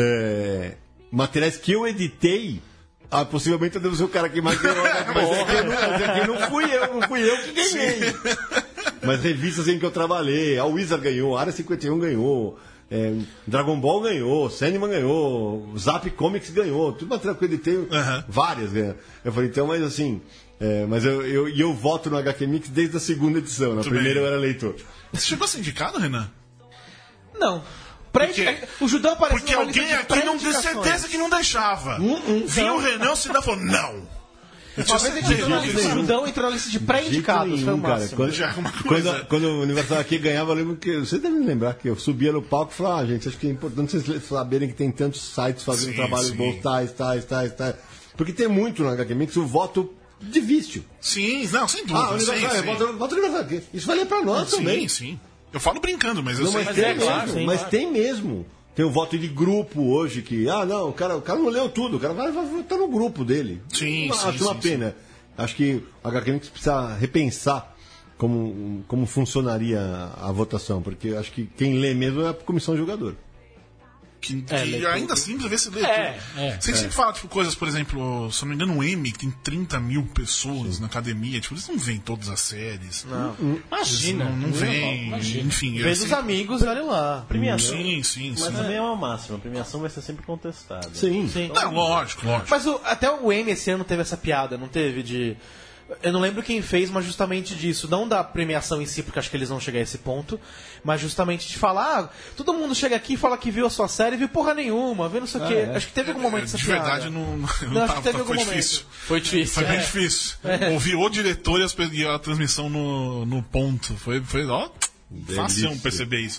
é, materiais que eu editei, ah, possivelmente eu devo ser o cara que mais ganhou. Mas é que, eu não, mas é que não fui eu, não fui eu que ganhei. Mas revistas em que eu trabalhei, a Wizard ganhou, a Área cinquenta e um ganhou, é, Dragon Ball ganhou, Sandman ganhou, Zap Comics ganhou, tudo material que eu editei, Uhum. várias ganham. Eu falei, então, mas assim, é, mas eu, eu, eu voto no H Q Mix desde a segunda edição, na Muito primeira bem. eu era leitor. Você chegou a ser indicado, Renan? Não. Pré- Porque- o Judão apareceu Porque numa alguém lista de aqui não tem pré-indicações. certeza que não deixava. Vinha o Renan, o Cidadão falou, não. Eu tinha Uma vez a gente entrou na lista, certeza o disso. Judão entrou na lista de pré-indicados. Jeito Foi o nenhum, cara. máximo. Quando, Já é uma coisa. quando, quando o Universal aqui ganhava, eu lembro que. Você deve me lembrar que eu subia no palco e falava, ah, gente, acho que é importante vocês saberem que tem tantos sites fazendo Sim, trabalhos sim. bons, tais, tais, tais, tais. Porque tem muito no H Q Mix o voto de vício. Sim, não, sem Ah, dúvida. o Universal, sim, é, sim. voto, voto Universal. Isso vale pra nós também. Sim, sim. Eu falo brincando, mas eu Não, sei mas que tem é mesmo, claro, sim, mas claro. tem mesmo. Tem o voto de grupo hoje que, ah, não, o cara, o cara não leu tudo, o cara vai, vai votar no grupo dele. Sim, Eu sim, Acho uma sim, pena. Acho que o H Q Mix precisa repensar como, como funcionaria a, a votação, porque acho que quem lê mesmo é a comissão de jogador. Que, É, que lê ainda tudo. assim precisa ver se lê É, tudo. é. Você sempre fala, tipo, coisas, por exemplo, se eu não me engano, o M, que tem trinta mil pessoas na academia, tipo, eles não veem todas as séries. Não. Imagina. Não, não vem. Imagina. Enfim, eu Vez dos sempre- amigos, olha lá. Premiação. Sim, sim, Mas sim. também é uma máxima. A premiação vai ser sempre contestada. Sim. Sim. Não, lógico, lógico. Mas o- até o M esse ano teve essa piada, não teve? De. Eu não lembro quem fez, mas justamente disso. Não da premiação em si, porque acho que eles vão chegar a esse ponto. Mas justamente de falar, ah, todo mundo chega aqui e fala que viu a sua série e viu porra nenhuma, viu não sei o quê. é. Acho que teve algum momento essa De piada. verdade, não, não, Não, acho que tava, teve foi algum momento. difícil. Foi difícil. Foi bem é. difícil. Ouvir o diretor e, as, pe- e a transmissão no, no ponto. Foi, foi ó, fácil Delícia. perceber isso.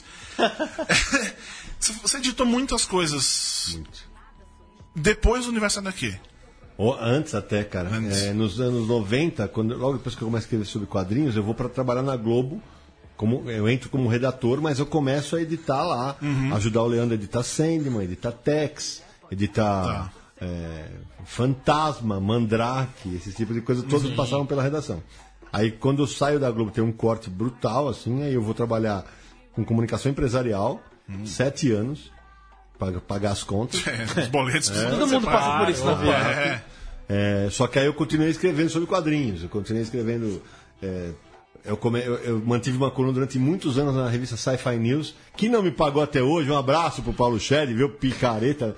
Você- Você editou muitas coisas Muito. depois do Universo H Q. Ou antes até, cara. Antes. É, nos anos noventa, quando, logo depois que eu começo a escrever sobre quadrinhos, eu vou para trabalhar na Globo. Como, eu entro como redator, mas eu começo a editar lá. Ajudar o Leandro a editar Sandman, editar Tex, editar Tá. é, Fantasma, Mandrake, esse tipo de coisa. Todos passaram pela redação. Aí quando eu saio da Globo tem um corte brutal, assim, aí eu vou trabalhar com comunicação empresarial, sete anos, para pagar as contas. É, os boletos. Todo mundo passa por isso na vida. É. É, só que aí eu continuei escrevendo sobre quadrinhos, eu continuei escrevendo. é, eu, come- eu- eu mantive uma coluna durante muitos anos na revista Sci-Fi News, que não me pagou até hoje. Um abraço pro Paulo Shed, viu? Picareta.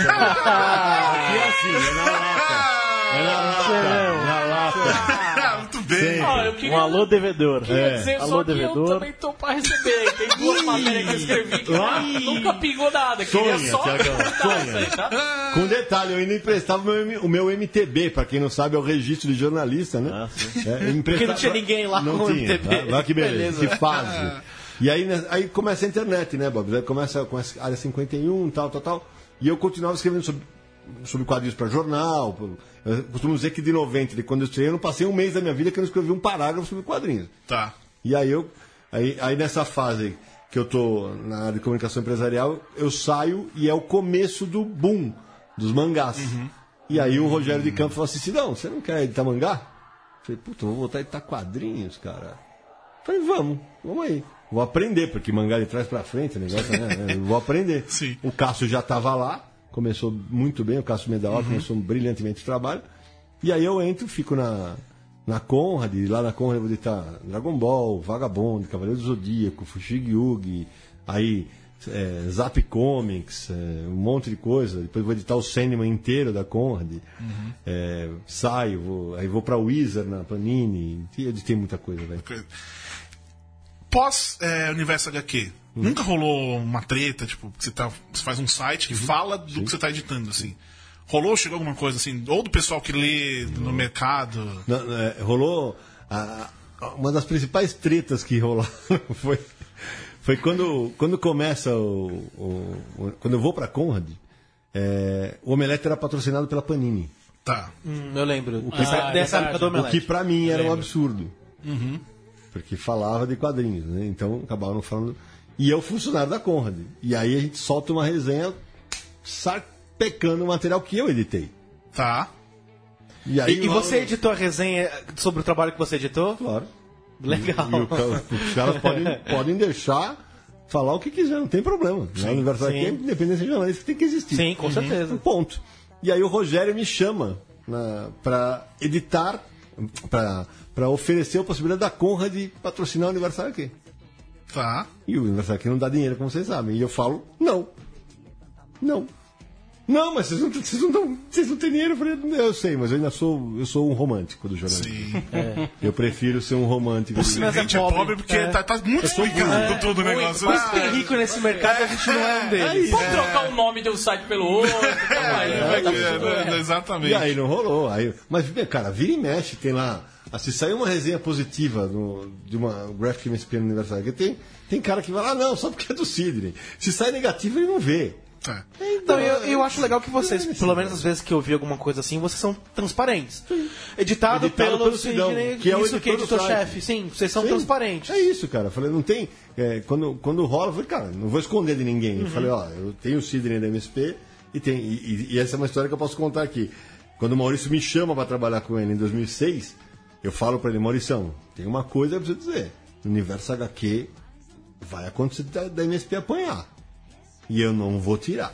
Aqui é assim, é na lata. É na lata. Na lata. Muito bem. Ah, eu queria, Um alô devedor. queria É. dizer Alô, só que eu devedor. também tô pra receber. Tem duas matérias que eu escrevi que nunca pingou nada. Queria Sonha, só Thiagão, perguntar sonha. isso aí, tá? Com detalhe, eu ainda emprestava o meu, M- o meu M T B, pra quem não sabe, é o registro de jornalista, né? Ah, sim. É, eu emprestava- Porque não tinha ninguém lá não com o tinha. M T B. Olha que beleza, Beleza. que fase. E aí, né, aí começa a internet, né, Bob? Aí começa com a área cinquenta e um, tal, tal, tal. E eu continuava escrevendo sobre, sobre quadrinhos para jornal. pro- Eu costumo dizer que de noventa, de quando eu estreiei, eu não passei um mês da minha vida que eu não escrevi um parágrafo sobre quadrinhos. Tá. E aí eu. Aí, aí nessa fase que eu tô na área de comunicação empresarial, eu saio e é o começo do boom dos mangás. E aí o Rogério de Campos falou assim: Sidão, você não quer editar mangá? Eu falei, puta, eu vou voltar a editar quadrinhos, cara. Eu falei, vamos, vamos aí. vou aprender, porque mangá de trás pra frente, o negócio, né? Eu vou aprender. Sim. O Cássio já estava lá, começou muito bem, o Cássio Medaor uhum. começou brilhantemente o trabalho. E aí eu entro, fico na, na Conrad, e lá na Conrad eu vou editar Dragon Ball, Vagabond, Cavaleiro do Zodíaco, Fushigi Yugi, aí é, Zap Comics, é, um monte de coisa. Depois vou editar o Sandman inteiro da Conrad. Uhum. É, saio, vou, aí vou pra Wizard na Panini. Editei muita coisa, velho. Pós é, Universo H Q, uhum. nunca rolou uma treta, tipo, que você, tá, você faz um site que uhum. fala do Sim. que você tá editando, assim? Rolou, chegou alguma coisa assim? Ou do pessoal que lê no mercado? Não, é, rolou... A, uma das principais tretas que rolaram foi... Foi quando, quando começa o, o, o. Quando eu vou pra Conrad, é, o Omelete era patrocinado pela Panini. Tá. Hum, eu lembro. O que, ah, dessa época do Omelete. O que pra mim era um absurdo. Uhum. Porque falava de quadrinhos, né? Então acabavam falando. E eu, funcionário da Conrad. E aí a gente solta uma resenha sarpecando o material que eu editei. Tá. E, aí, e, e você editou a resenha sobre o trabalho que você editou? Claro. Legal. E, e o, os caras podem, podem deixar falar o que quiser, não tem problema. Na Universidade aqui, a independência jornalística tem que existir. Sim, com certeza. Um ponto. E aí o Rogério me chama para editar, para oferecer a possibilidade da Conrad de patrocinar o Aniversário aqui. Tá. E o Aniversário aqui não dá dinheiro, como vocês sabem. E eu falo, não. Não. Não, mas vocês não, vocês não, dão, vocês não têm dinheiro. Eu falei, eu sei, mas eu ainda sou, eu sou um romântico do jornalismo. Sim. É. Eu prefiro ser um romântico. Você a gente é pobre, é pobre porque é. tá, tá muito explicado é. tudo o negócio. Mas quem é rico nesse mercado, a gente não é um deles. Pode trocar o nome de um site pelo outro. É, é, tá é, é, exatamente. E aí não rolou. Aí, mas, cara, vira e mexe, tem lá. Se sair uma resenha positiva no, de uma Graphic M S P no aniversário, que tem, tem cara que vai lá, ah, não, só porque é do Sidney. Se sai negativo, ele não vê. É. Então, eu, eu acho legal que vocês, pelo menos às vezes que eu vi alguma coisa assim, vocês são transparentes. Editado, Editado pelo, pelo Sidney, que é o isso que é editor-chefe. Sim, vocês são Sim, transparentes. É isso, cara. Eu falei, não tem... É, quando, quando rola, eu falei, cara, não vou esconder de ninguém. Eu uhum. falei, ó, eu tenho o Sidney da M S P e, tem, e, e essa é uma história que eu posso contar aqui. Quando o Maurício me chama para trabalhar com ele em dois mil e seis, eu falo para ele, Maurição, tem uma coisa pra você dizer. No Universo H Q vai acontecer da, da M S P apanhar. E eu não vou tirar.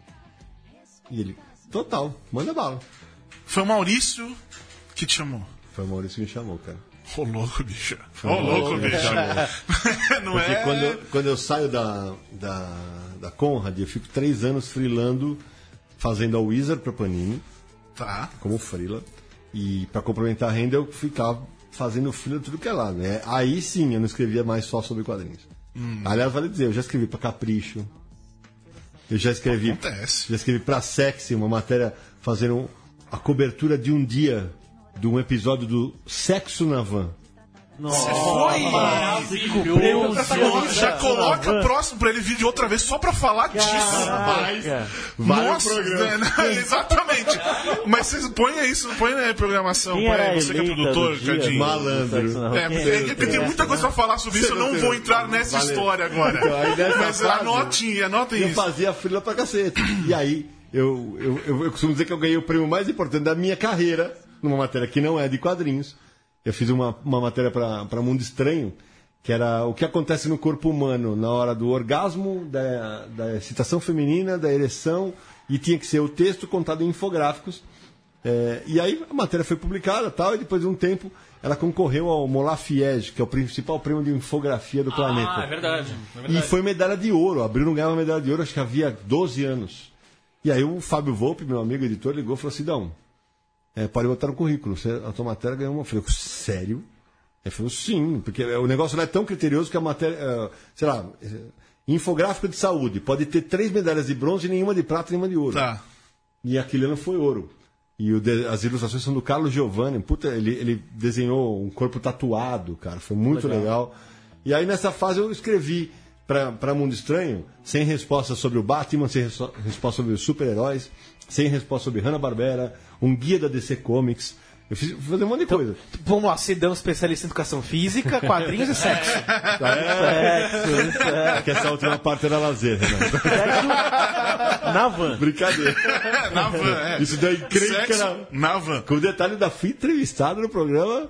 E ele, total, manda bala. Foi o Maurício que te chamou? Foi o Maurício que me chamou, cara. Ô louco, bicho. Ô louco, bicho. Não Porque é... quando, eu, quando eu saio da, da, da Conrad, eu fico três anos freelando, fazendo a Wizard pra Panini. Tá. Como freela. E pra complementar a renda, eu ficava fazendo freela tudo que é lá, né? Aí sim, eu não escrevia mais só sobre quadrinhos. Hum. Aliás, vale dizer, eu já escrevi pra Capricho. Eu já escrevi, Acontece. já escrevi pra Sexy uma matéria fazendo a cobertura de um dia de um episódio do Sexo na Van. Nossa, foi! Maravilhoso! Já coloca próximo pra ele vir de outra vez só pra falar disso. Vai Nossa, né? Exatamente. Mas vocês põem isso, põe aí a programação. Quem põe era aí, você que é produtor, Cadinho. Malandro. É, porque, porque tem muita coisa pra falar sobre isso, eu não vou entrar nessa Valeu. história agora. Então, aí nessa Mas fase, anotem, anotem eu isso. fazia frila pra cacete. E aí, eu, eu, eu, eu costumo dizer que eu ganhei o prêmio mais importante da minha carreira, numa matéria que não é de quadrinhos. Eu fiz uma, uma matéria para Mundo Estranho, que era o que acontece no corpo humano na hora do orgasmo, da, da excitação feminina, da ereção, e tinha que ser o texto contado em infográficos. É, e aí a matéria foi publicada tal, e depois de um tempo ela concorreu ao Molafiege, que é o principal prêmio de infografia do planeta. Ah, é verdade, é verdade. E foi medalha de ouro. Abril não ganhava medalha de ouro, acho que havia doze anos. E aí o Fábio Volpe, meu amigo editor, ligou e falou assim, Dão, É, pode botar no currículo. Você, a tua matéria ganhou uma. Eu falei, sério? Ele falou, sim, porque o negócio não é tão criterioso que a matéria. Uh, sei lá, infográfico de saúde. Pode ter três medalhas de bronze, nenhuma de prata e nenhuma de ouro. Tá. E aquele ano foi ouro. E o de, as ilustrações são do Carlos Giovanni. Puta, ele, ele desenhou um corpo tatuado, cara. Foi muito legal. legal. E aí nessa fase eu escrevi para Mundo Estranho, sem resposta sobre o Batman, sem res, resposta sobre os super-heróis, sem resposta sobre Hanna-Barbera, um guia da D C Comics. Eu fiz, fiz fazer um monte de coisa. Vamos lá, Sidão, especialista em educação física, quadrinhos e sexo. É, sexo, é. Que essa última parte era lazer, Renato. Sexo na van. Brincadeira. Na van, é. Isso daí, creio que era... na van. Com o detalhe da fui entrevistada no programa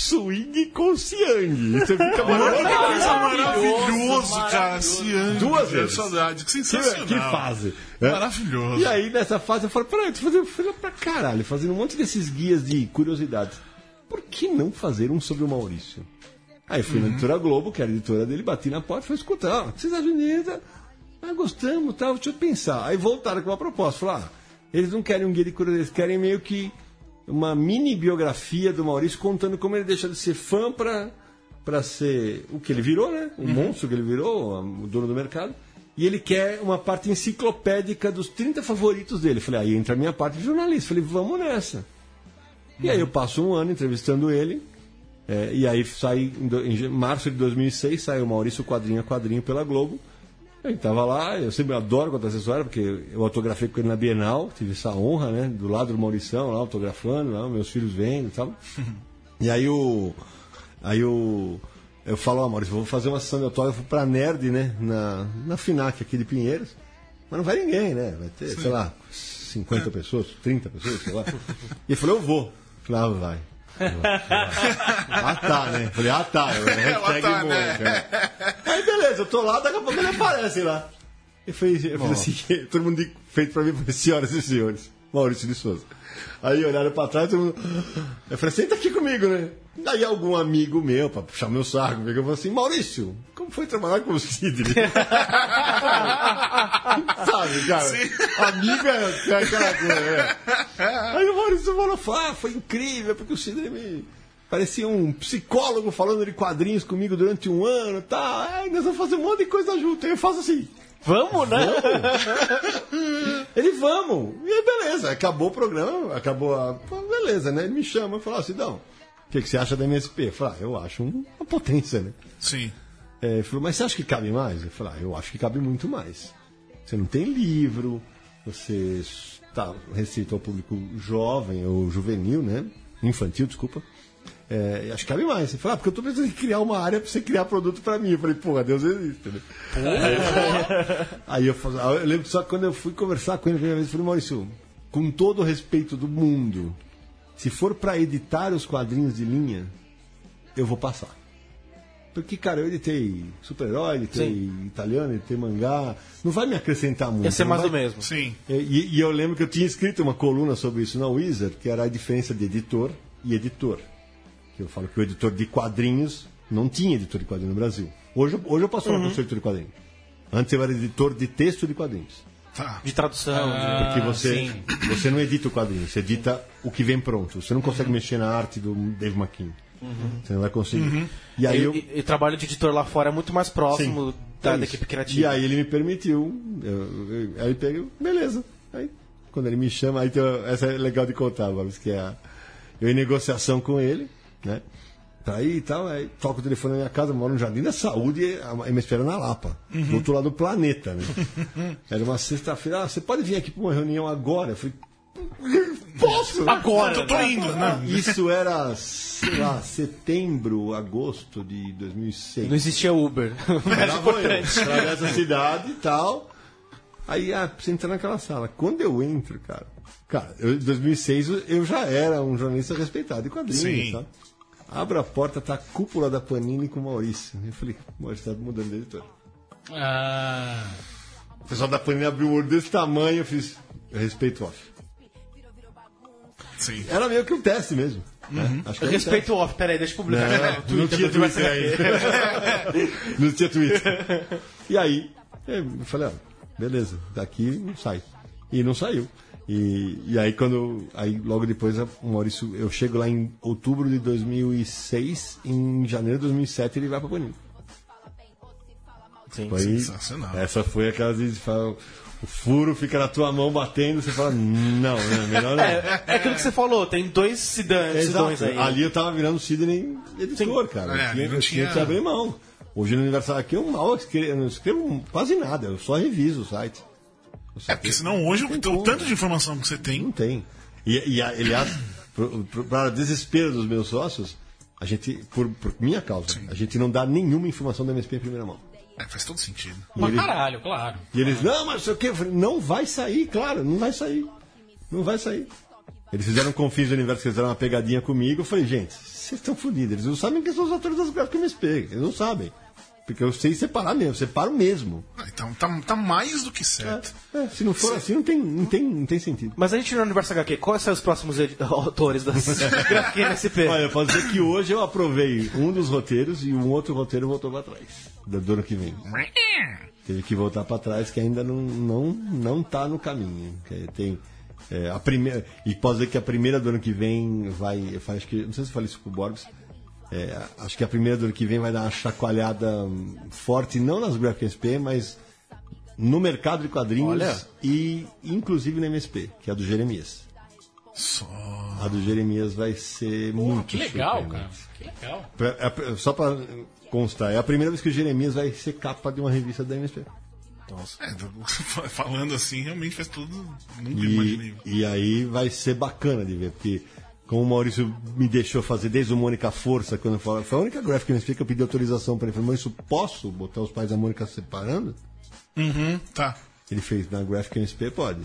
swing com Siang. Você fica Olha que coisa Maravilhoso, maravilhoso, cara. maravilhoso. Cian, Duas que vezes. saudade, que Que, sensacional. que fase. né? Maravilhoso. E aí, nessa fase, eu falei, peraí, eu tô fazendo fila pra caralho, fazendo um monte desses guias de curiosidades. Por que não fazer um sobre o Maurício? Aí fui na editora Globo, que era a editora dele, bati na porta e falei, escuta, ó, vocês acham bonita? Ah, gostamos, tal, deixa eu pensar. Aí voltaram com uma proposta, falaram, ah, eles não querem um guia de curiosidades, eles querem meio que uma mini biografia do Maurício contando como ele deixa de ser fã pra, pra ser o que ele virou, né? O monstro que ele virou, o dono do mercado. E ele quer uma parte enciclopédica dos trinta favoritos dele. Falei, aí entra a minha parte de jornalista. Falei, vamos nessa. E aí eu passo um ano entrevistando ele. É, e aí sai em, do, em março de dois mil e seis, saiu o Maurício quadrinho a quadrinho pela Globo. Ele tava lá, eu sempre adoro contar essa história, porque eu autografei com ele na Bienal, tive essa honra, né? Do lado do Maurição, lá autografando, lá, meus filhos vendo e tal. E aí o. Aí o. Eu falo, ó, Maurício, vou fazer uma sessão de autógrafo pra Nerd, né? Na, na FINAC aqui de Pinheiros. Mas não vai ninguém, né? Vai ter, Sim. sei lá, cinquenta pessoas, trinta pessoas, sei lá. E ele falou, eu vou. Eu falei, ah, vai. Ah tá, né? Falei, ah tá, eu hashtag tá, boa, né? Cara. Aí beleza, eu tô lá, daqui a pouco ele aparece lá. Eu falei, eu falei assim, todo mundo feito pra mim, falei, senhoras e senhores, Maurício de Souza. Aí olharam pra trás, todo mundo. Eu falei, senta aqui comigo, né? Aí algum amigo meu, pra puxar meu saco, pegou e falou assim, Maurício, como foi trabalhar com o Sidney? Sabe, cara? Sim. Amiga é aquela coisa, né? Aí o Maurício falou, ah, foi incrível, porque o Sidney me parecia um psicólogo falando de quadrinhos comigo durante um ano e tal. Aí nós vamos fazer um monte de coisa junto. Aí eu faço assim, vamos, né? Vamos. Ele, vamos. E aí, beleza, acabou o programa, acabou a... Beleza, né? Ele me chama e falou assim, não, o que, que você acha da M S P? Eu falei, ah, eu acho uma potência, né? Sim. É, ele falou, mas você acha que cabe mais? Eu falei, ah, eu acho que cabe muito mais. Você não tem livro, você está restrito ao público jovem ou juvenil, né? Infantil, desculpa. É, acho que cabe mais. Ele falou, ah, porque eu tô precisando de criar uma área pra você criar produto pra mim. Eu falei, porra, Deus existe, né? Aí eu, eu lembro só que quando eu fui conversar com ele a primeira vez, eu falei, Maurício, com todo o respeito do mundo, se for pra editar os quadrinhos de linha, eu vou passar. Porque, cara, eu editei super-herói, editei Sim. italiano, editei mangá. Não vai me acrescentar muito. Ia ser mais vai... do mesmo. Sim. E, e eu lembro que eu tinha escrito uma coluna sobre isso na Wizard, que era a diferença de editor e editor. Que eu falo que o editor de quadrinhos não tinha editor de quadrinhos no Brasil. Hoje, hoje eu passo uhum. a ser editor de quadrinhos. Antes eu era editor de texto de quadrinhos. Tá. De tradução. Ah, porque você, você não edita o quadrinho, você edita o que vem pronto. Você não consegue uhum. mexer na arte do Dave McKean. Uhum. Você não vai conseguir. Uhum. E aí e, eu... e, e trabalho de editor lá fora é muito mais próximo Sim, da, é da equipe criativa. E aí ele me permitiu. Eu, eu, aí eu peguei, beleza. Aí, quando ele me chama, aí tem, essa é legal de contar, Boris, que é a, eu em negociação com ele, né? Tá aí e tal, aí toco o telefone na minha casa, moro no Jardim da Saúde e me espera na Lapa, uhum. do outro lado do planeta, né? Era uma sexta-feira, ah, você pode vir aqui para uma reunião agora? Eu falei, posso? Agora, eu tô indo, né? Isso era, sei lá, setembro, agosto de dois mil e seis. Não existia Uber. Era importante. Atravessa a cidade e tal. Aí, ah, precisa entrar naquela sala. Quando eu entro, cara, cara, eu, em dois mil e seis eu já era um jornalista respeitado de quadrinhos, tá? Abro a porta, tá a cúpula da Panini com o Maurício. Eu falei, Maurício, tá mudando de editor. Ah. O pessoal da Panini abriu o olho desse tamanho, eu fiz, eu respeito off. Sim. Era meio que um teste mesmo. Uhum. Né? Acho que eu respeito o um off, peraí, deixa eu publicar. Não, não tinha Twitter aí. Não tinha Twitter. E aí, eu falei, ó, beleza, daqui não sai. E não saiu. E, e aí quando. Aí logo depois o Maurício. Eu chego lá em outubro de dois mil e seis, em janeiro de dois mil e sete ele vai pra Panini. Sim, foi, sensacional. Essa foi aquela de fala, o furo fica na tua mão batendo, você fala, não, né? Melhor não. É, é aquilo que você falou, tem dois Sidões aí. Ali eu tava virando Sidney editor, Sim. cara. É, eu tinha, não eu tinha... tinha que abrir mão. Hoje no aniversário aqui eu mal escrevo, eu não escrevo quase nada, eu só reviso o site. É, porque senão hoje o tanto de informação que você tem. Não tem. E, e aliás, para desespero dos meus sócios, a gente, por, por minha causa, Sim. a gente não dá nenhuma informação da M S P em primeira mão. É, faz todo sentido. Mas eles, caralho, claro. E eles, não, mas sei o quê? Eu falei, não vai sair, claro, não vai sair. Não vai sair. Eles fizeram um Confins do Universo, que fizeram uma pegadinha comigo. Eu falei, gente, vocês estão fodidos. Eles não sabem quem são os autores das gráficas M S P. Eles não sabem. Porque eu sei separar mesmo, separo mesmo. Ah, então tá, tá mais do que certo. É, é, se não for assim, não tem, não, tem, não tem sentido. Mas a gente no Universo H Q, quais são os próximos ed- autores das gráficas M S P? Olha, eu posso dizer que hoje eu aprovei um dos roteiros e um outro roteiro voltou pra trás. Do, do ano que vem. Teve que voltar pra trás, que ainda não, não, não tá no caminho. Que tem, é, a primeira, e posso dizer que a primeira do ano que vem vai. Eu falei, acho que, não sei se eu falei isso com o Borbs. É, acho que a primeira do ano que vem vai dar uma chacoalhada forte, não nas gráficas M S P, mas no mercado de quadrinhos. Olha. E inclusive na M S P, que é a do Jeremias. Só... A do Jeremias vai ser Pô, muito que legal, super, cara. né? Que legal. Pra, é, só pra constar, é a primeira vez que o Jeremias vai ser capa de uma revista da M S P. É, falando assim, realmente faz tudo. Nunca E, imaginei. e aí vai ser bacana de ver, porque como o Maurício me deixou fazer desde o Mônica Força, quando eu falava, foi a única gráfica M S P que eu pedi autorização pra ele. Falei, Maurício, posso botar os pais da Mônica separando? Uhum, tá. Ele fez, na gráfica M S P pode.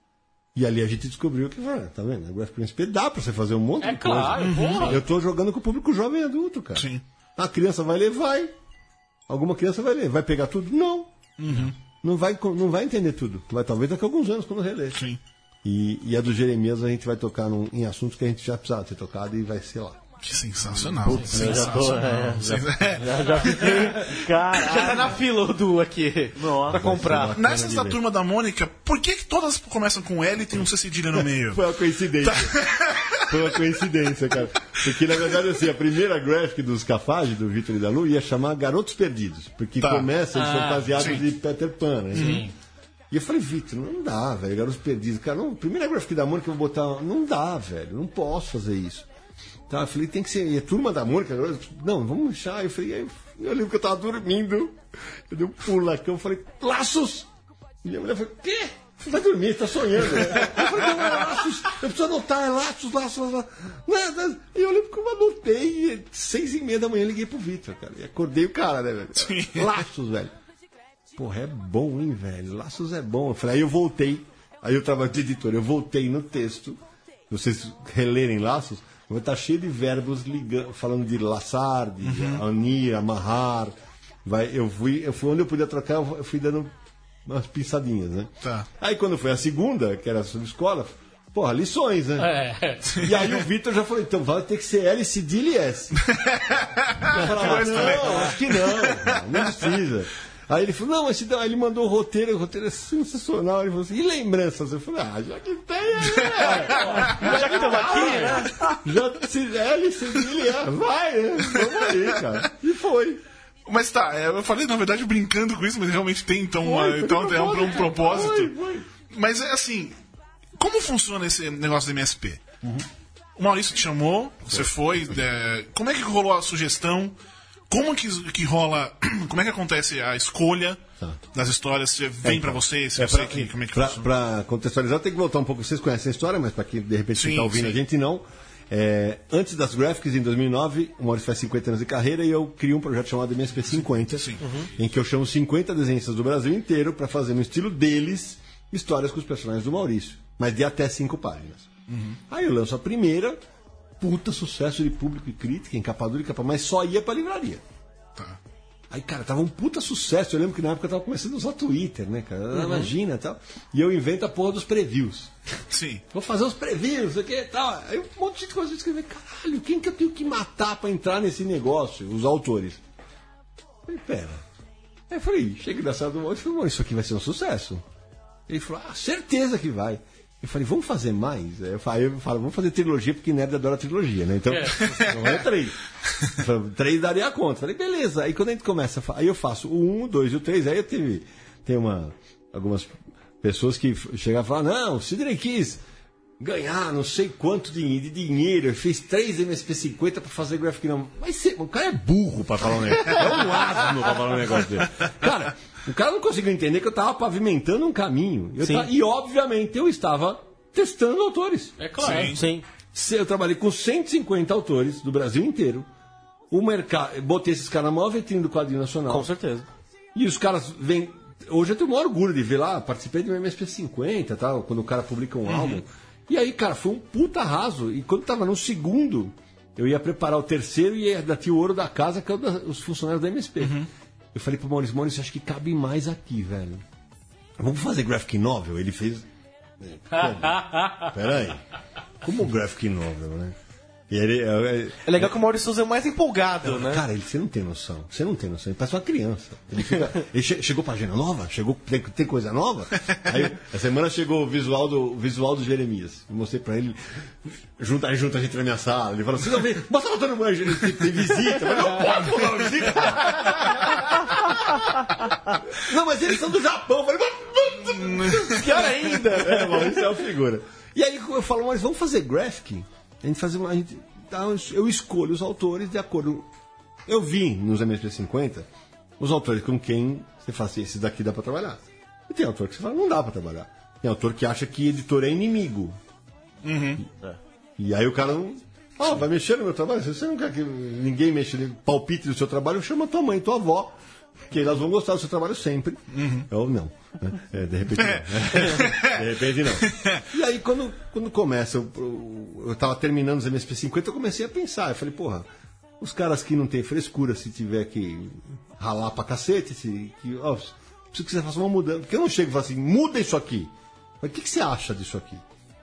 E ali a gente descobriu que, ah, tá vendo? Na gráfica M S P dá pra você fazer um monte É de coisa. claro, porra. Eu tô jogando com o público jovem e adulto, cara. Sim. A criança vai ler, vai. Alguma criança vai ler. Vai pegar tudo? Não. Uhum. Não, vai, não vai entender tudo. Vai talvez daqui a alguns anos, quando reler. Sim. E, e a do Jeremias a gente vai tocar num, em assuntos que a gente já precisava ter tocado e vai ser lá. Que sensacional. Eu já tô. É, já, já, já fiquei. Caralho. Já tá na fila o Du aqui Nossa, pra comprar. Nessas de da ver. turma da Mônica, por que, que todas começam com L e tem um C cedilha no meio? Foi uma coincidência. Foi uma coincidência, cara. Porque, na verdade, assim, a primeira graphic dos Cafage, do Vitor e da Lu, ia chamar Garotos Perdidos. Porque Tá. começa eles Ah, fantasiados sim. de Peter Pan, né? Sim. E eu falei, Vitor, não dá, velho, Garotos Perdidos. Cara, não, primeira graphic da Mônica eu vou botar. Não dá, velho, não posso fazer isso. Tá, eu falei, tem que ser. E a turma da Mônica, não, vamos deixar. Eu falei, aí, eu lembro que eu tava dormindo. Eu dei um pulo na cama, falei, laços! E minha mulher falou, quê? Você vai dormir, tá sonhando. Eu falei, não, é laços, eu preciso anotar, é laços, laços, laços. Nada. E eu lembro que eu anotei, e seis e meia da manhã liguei pro Vitor, cara. E acordei o cara, né, velho? Sim. Laços, velho. Porra, é bom, hein, velho? Laços é bom. Eu falei, aí eu voltei, aí eu trabalho de editor, eu voltei no texto, vocês relerem Laços, vai estar cheio de verbos ligando, falando de laçar, de Uhum. unir, amarrar. Vai, eu, fui, eu fui onde eu podia trocar, eu fui dando umas pinçadinhas, né? Tá. Aí quando foi a segunda, que era sobre escola, porra, lições, né? É. E aí o Vitor já falou, então vai ter que ser L, cedilha e S. Eu falava, não, acho que não, não precisa. Aí ele falou, não, mas se dá- aí ele mandou o roteiro, o roteiro é sensacional. Ele falou assim, e lembranças? Eu falei, ah, já que tem, é, Já que estamos aqui, né? já se L, cedilha, vai, né? Vamos aí, cara. E foi. Mas tá, é, eu falei, na verdade, brincando com isso, mas realmente tem então, Foi, uma, foi então de é um, um propósito. Foi, foi. Mas é assim, como funciona esse negócio do M S P? Uhum. O Maurício te chamou, você foi. é, como é que rolou a sugestão? Como que, que rola. Como é que acontece a escolha Tá. das histórias? Se vem pra você, se É, você pra, que, como é que pra, funciona? pra contextualizar, tem que voltar um pouco. Vocês conhecem a história, mas para quem de repente Sim, está ouvindo sim. a gente não. É, antes das Graphics, em dois mil e nove, o Maurício faz cinquenta anos de carreira e eu crio um projeto chamado M S P cinquenta, Sim. em que eu chamo cinquenta desenhistas do Brasil inteiro para fazer no estilo deles histórias com os personagens do Maurício, mas de até cinco páginas. Uhum. Aí eu lanço a primeira, puta sucesso de público e crítica, em capa dura e capa, mas só ia para livraria. Tá. Aí, cara, tava um puta sucesso. Eu lembro que na época eu tava começando a usar Twitter, né, cara? Imagina e tal. E eu invento a porra dos previews. Sim. Vou fazer os previews, não sei o que e tal. Aí um monte de gente começou a escrever, caralho, quem que eu tenho que matar pra entrar nesse negócio? Os autores. Eu falei, pera. Aí eu falei, cheguei na sala do Maurício e falei, isso aqui vai ser um sucesso. Ele falou, ah, certeza que vai. Eu falei, vamos fazer mais? Aí eu falei, eu falo, vamos fazer trilogia, porque nerd adora trilogia, né? Então, É. não é três. Eu falei, três daria a conta. Eu falei, beleza. Aí quando a gente começa, a fa- aí eu faço o um, o dois e o três. Aí eu teve, tem uma, algumas pessoas que f- chegavam e falavam, não, o Sidney quis ganhar não sei quanto de, de dinheiro, ele fez três M S P cinquenta pra fazer graphic não. Mas cê- o cara é burro pra falar um negócio. É um asno pra falar um negócio dele. Cara, o cara não conseguiu entender que eu tava pavimentando um caminho. Eu Sim. ta- E, obviamente, eu estava testando autores. É claro. Sim. Sim. Se- Eu trabalhei com cento e cinquenta autores do Brasil inteiro. O mercado, botei esses caras na maior vitrine do quadrinho nacional. Com certeza. E os caras vêm. Hoje eu tenho o maior orgulho de ver lá, participei de um M S P cinquenta, tal, quando o cara publica um álbum. E aí, cara, foi um puta arraso. E quando tava no segundo, eu ia preparar o terceiro e ia dar o ouro da casa, que é os funcionários da M S P. Uhum. Eu falei pro Maurício, Maurício, acho que cabe mais aqui, velho. Vamos fazer graphic novel? Ele fez... Peraí. Como graphic novel, né? E ele, é, é legal que o Maurício Souza é o mais empolgado, não, né? Cara, ele, você não tem noção. Você não tem noção. Ele parece uma criança. Ele, fica, ele che, chegou página nova? Chegou, tem, tem coisa nova? Aí, essa semana chegou o visual do, visual do Jeremias. Eu mostrei pra ele. Junta, aí junta a gente na minha sala. Ele falou: você não vê? Mostra pra todo mundo. Tem, tem visita. Mas não pode falar visita. Não, mas eles são do Japão. Eu falei: pior ainda. É, mano, isso é uma figura. E aí eu falo: mas vamos fazer graphic? A gente faz uma. A gente, eu escolho os autores de acordo. Eu vi nos M S P cinquenta os autores com quem você fala assim: esse daqui dá pra trabalhar. E tem autor que você fala: não dá pra trabalhar. Tem autor que acha que editor é inimigo. Uhum. É. E aí o cara não. Ah, vai mexer no meu trabalho? Se você não quer que ninguém mexa no palpite do seu trabalho, chama tua mãe, tua avó. Que elas vão gostar do seu trabalho sempre. Uhum. Ou não. Né? É, de repente não. De repente não. E aí, quando, quando começa, eu, eu, eu tava terminando os M S P cinquenta, eu comecei a pensar. Eu falei, porra, os caras que não tem frescura, se tiver que ralar pra cacete, se, que, ó, preciso que você faça uma mudança. Porque eu não chego e falo assim, muda isso aqui. Mas o que, que você acha disso aqui?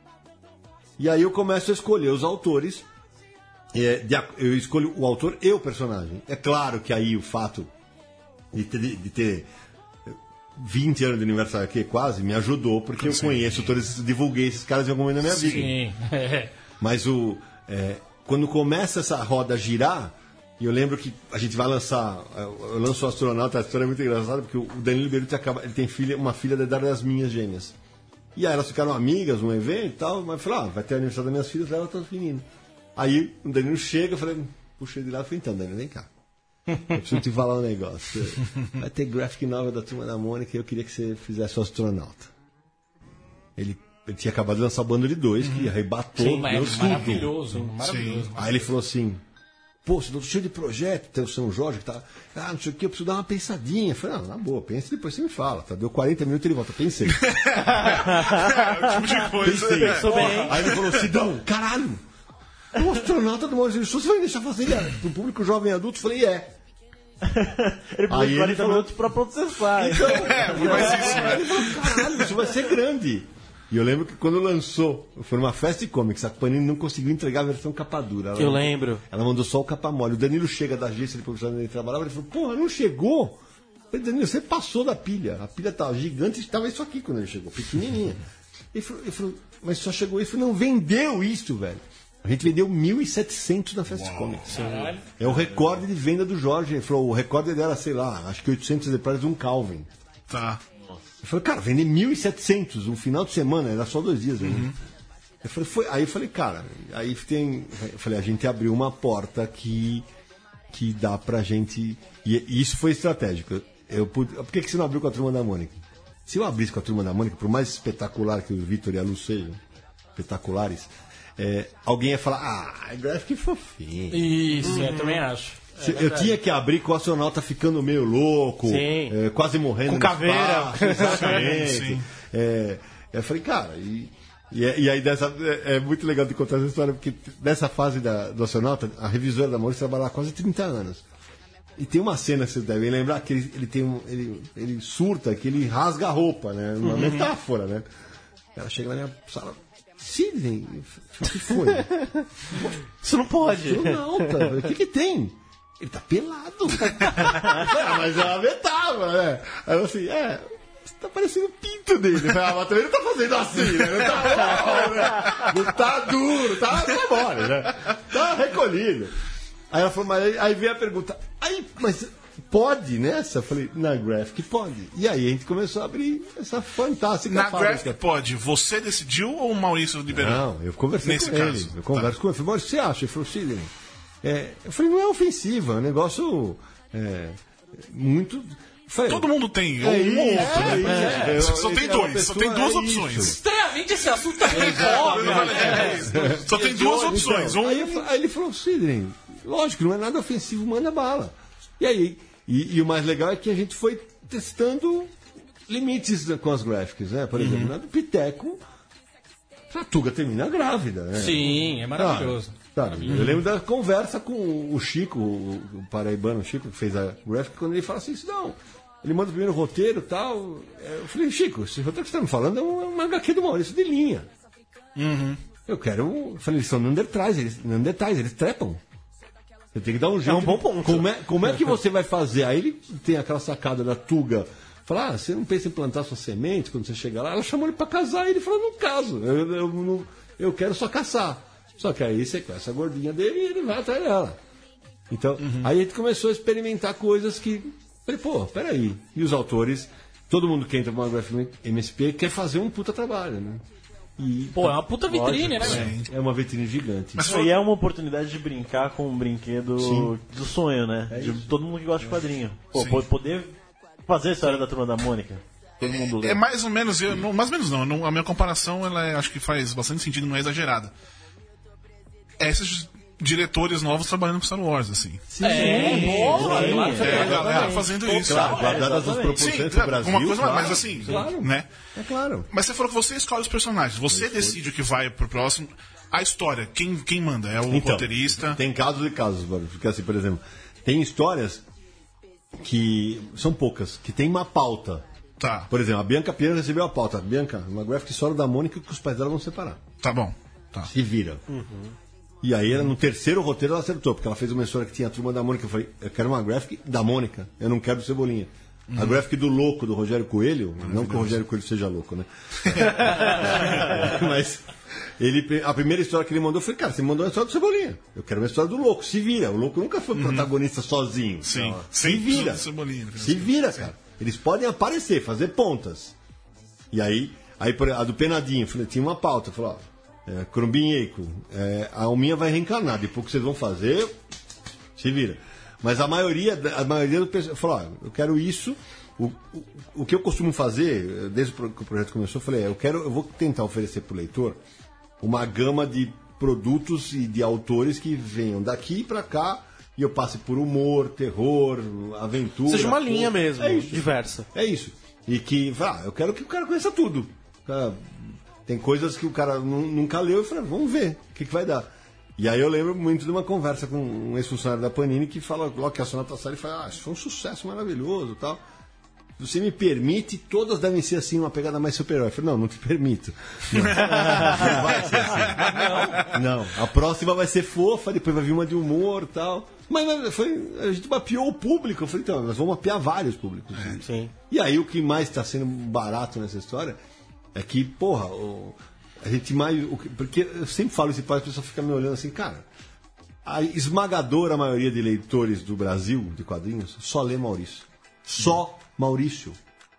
E aí eu começo a escolher os autores. É, de, eu escolho o autor e o personagem. É claro que aí o fato de ter, de ter vinte anos de aniversário aqui, quase, me ajudou, porque eu Sim. conheço todos, divulguei esses caras em algum momento da minha Sim. vida. Mas o, é, quando começa essa roda a girar, e eu lembro que a gente vai lançar, eu lanço o Astronauta, a história é muito engraçada, porque o Danilo Beruti acaba, ele tem filha, uma filha da idade das minhas gêmeas. E aí elas ficaram amigas num evento e tal, mas eu falei, ah, vai ter o aniversário das minhas filhas, leva todas as meninas. Aí o Danilo chega, eu falei, puxei de lá e falei, então, Danilo, vem cá. Eu preciso te falar um negócio. Vai ter graphic novel da Turma da Mônica e eu queria que você fizesse o Astronauta. Ele, ele tinha acabado de lançar o Bando de Dois, que arrebatou, Sim, deu tudo. Maravilhoso, maravilhoso. Sim. Aí ele falou assim, pô, você tá cheio de projeto, tem o São Jorge que tá, ah, não sei o que, eu preciso dar uma pensadinha. Eu falei, não, na boa, pensa e depois você me fala. Tá? Deu quarenta minutos e ele volta, pensei. É, o tipo de coisa. Pensei. Pensou bem. Aí ele falou, Sidão, caralho, o Astronauta do Maurício de Souza, você vai deixar fazer pro público jovem adulto? Eu falei, é. Ele pôs Aí ele quarenta falou- minutos pra processar. Então, É, mas isso, né? ele falou, caralho, isso vai ser grande. E eu lembro que quando lançou, foi numa festa de comics, a Panini não conseguiu entregar a versão capa dura. Ela Eu mandou- lembro. Ela mandou só o capa mole. O Danilo chega da agência, ele professor onde ele trabalhava, ele falou, porra, não chegou? Eu falei, Danilo, você passou da pilha. A pilha tava gigante, estava isso aqui quando ele chegou, pequenininha. Ele falou, ele falou, mas só chegou isso. Ele falou, não, vendeu isso, velho. A gente vendeu mil e setecentos na Fast Comics. É o recorde de venda do Jorge. Ele falou, o recorde dele era, sei lá, acho que oitocentos exemplares de um Calvin. Tá. Eu falei, cara, vender mil e setecentos um final de semana, era só dois dias. Né? Uhum. Eu falei, foi, aí eu falei, cara, aí tem. Eu falei, a gente abriu uma porta que, que dá pra gente. E, e isso foi estratégico. Eu, pude, por que, que você não abriu com a Turma da Mônica? Se eu abrisse com a Turma da Mônica, por mais espetacular que o Vitor e a Lu sejam, espetaculares, é, alguém ia falar, ah, é graphic fofinho. Isso, eu também acho. Se- eu tinha que abrir com o astronauta ficando meio louco, Sim. é, quase morrendo. Com no caveira. espaço, exatamente. Sim, sim. É, eu falei, cara, e, e, e aí dessa, é, é muito legal de contar essa história, porque nessa fase da, do astronauta, a revisora da Maurício trabalha há quase trinta anos. E tem uma cena, vocês devem lembrar, que ele, ele tem um. Ele, ele surta, que ele rasga a roupa, né? Uma Uhum. metáfora, né? Ela chega na minha sala. Sidney, o que foi? Isso não pode. Astronauta, o que que tem? Ele tá pelado. Ah, mas é uma metáfora, né? Aí eu assim, é, você tá parecendo o pinto dele. Eu falei, ah, mas também não tá fazendo assim, né? Não tá, né? Não tá duro, tá, tá mole, né? Tá recolhido. Aí ela falou, mas aí, aí veio a pergunta, aí, mas pode nessa? Eu falei, na Graphic pode. E aí a gente começou a abrir essa fantástica Na fábrica. Graphic pode, você decidiu ou o Maurício liberou? Não, eu conversei Nesse com ele. caso, Eu converso tá. com ele. Eu falei, mas o que você acha? Ele falou, Sidney, é, eu falei, não é ofensivo, é um negócio é, muito. Eu falei, Todo mundo tem, é ou um isso, ou outro, é né? isso, Só é, tem é uma dois, só pessoa- tem duas é opções. isso. Estranhamente esse assunto tá bem pobre. É, Só tem duas opções. Então, Um, aí, eu fa- aí ele falou, Sidney, lógico, não é nada ofensivo, manda bala. E aí, e, e o mais legal é que a gente foi testando limites com as graphics, né? Por exemplo, na do Piteco, A Tuga termina grávida, né? Sim, é maravilhoso. Ah, sabe? Eu lembro da conversa com o Chico, o, o paraibano Chico, que fez a graphic, quando ele fala assim, não, ele manda o primeiro roteiro e tal. Eu falei, Chico, esse roteiro que você está me falando é uma H Q do Maurício de linha. Uhum. Eu quero... Eu falei, eles são Neandertais, eles, Neandertais, eles trepam. Você tem que dar um jeito. É um bom ponto. Como é, como é que você vai fazer? Aí ele tem aquela sacada da Tuga. Fala, ah, você não pensa em plantar sua semente quando você chegar lá? Ela chamou ele pra casar e ele falou, não caso. Eu, eu, não, eu quero só caçar. Só que aí você conhece a gordinha dele e ele vai atrás dela. Então, uhum. aí a gente começou a experimentar coisas que... Falei, pô, peraí. E os autores, todo mundo que entra pra uma Graphic M S P quer fazer um puta trabalho, né? E, pô, é uma puta vitrine, lógico, né? É, é uma vitrine gigante. Mas foi... E é uma oportunidade de brincar com um brinquedo Sim. do sonho, né? É de isso. Todo mundo que gosta de quadrinho. Pô, Sim. poder fazer a história da Turma da Mônica. Todo mundo lê. É mais ou menos, eu, não, mais ou menos não, não. A minha comparação, ela é, acho que faz bastante sentido, não é exagerada. É esses diretores novos trabalhando com Star Wars, assim. Sim, é, boa, sim, claro, é, é, a galera fazendo isso. Claro, guardadas as proporções do Brasil. Uma coisa, claro, mas assim, claro, né? É claro. Mas você falou que você escolhe os personagens, você decide o que vai pro próximo. A história, quem, quem manda? É o então, roteirista? Tem casos e casos, porque assim, por exemplo, tem histórias que são poucas, que tem uma pauta. Tá. Por exemplo, a Bianca Piano recebeu a pauta. Bianca, uma graphic história da Mônica que os pais dela vão separar. Tá bom. Tá. Se vira. Uhum. E aí, no terceiro roteiro, ela acertou, porque ela fez uma história que tinha a Turma da Mônica. Eu falei, eu quero uma graphic da Mônica, eu não quero do Cebolinha. Uhum. A graphic do Louco, do Rogério Coelho, não que o Rogério Coelho seja louco, né? Mas ele, a primeira história que ele mandou, eu falei, cara, você me mandou uma história do Cebolinha. Eu quero uma história do Louco, se vira. O Louco nunca foi uhum. protagonista sozinho. Sim, então, se vira. Cebolinha, se vira, sim. cara. Eles podem aparecer, fazer pontas. E aí, aí a do Penadinho, eu falei, tinha uma pauta, eu falei, ó. É, Crumbinheco, é, a Alminha vai reencarnar, depois que vocês vão fazer, se vira. Mas a maioria, a maioria do pessoal falou, ah, eu quero isso. O, o, o que eu costumo fazer, desde que o projeto começou, eu falei, é, eu quero, eu vou tentar oferecer para o leitor uma gama de produtos e de autores que venham daqui para cá e eu passe por humor, terror, aventura. Seja uma linha porra. mesmo, é isso, diversa. É isso. E que, ah, eu quero que o cara conheça tudo. Cara, tem coisas que o cara nunca leu e falei, vamos ver o que, que vai dar. E aí eu lembro muito de uma conversa com um ex-funcionário da Panini que fala logo que a Sonata Sally e fala, ah, isso foi um sucesso maravilhoso e tal. Você me permite, todas devem ser assim, uma pegada mais super-herói. Eu falei, não, não te permito. Não, não vai ser assim. Não. não, a próxima vai ser fofa, depois vai vir uma de humor e tal. Mas foi, a gente mapeou o público. Eu falei, então, nós vamos mapear vários públicos. É, sim. E aí o que mais está sendo barato nessa história é que, porra, o, a gente mais... O, porque eu sempre falo isso e a pessoa fica me olhando assim, cara, a esmagadora maioria de leitores do Brasil, de quadrinhos, só lê Maurício. Só Maurício.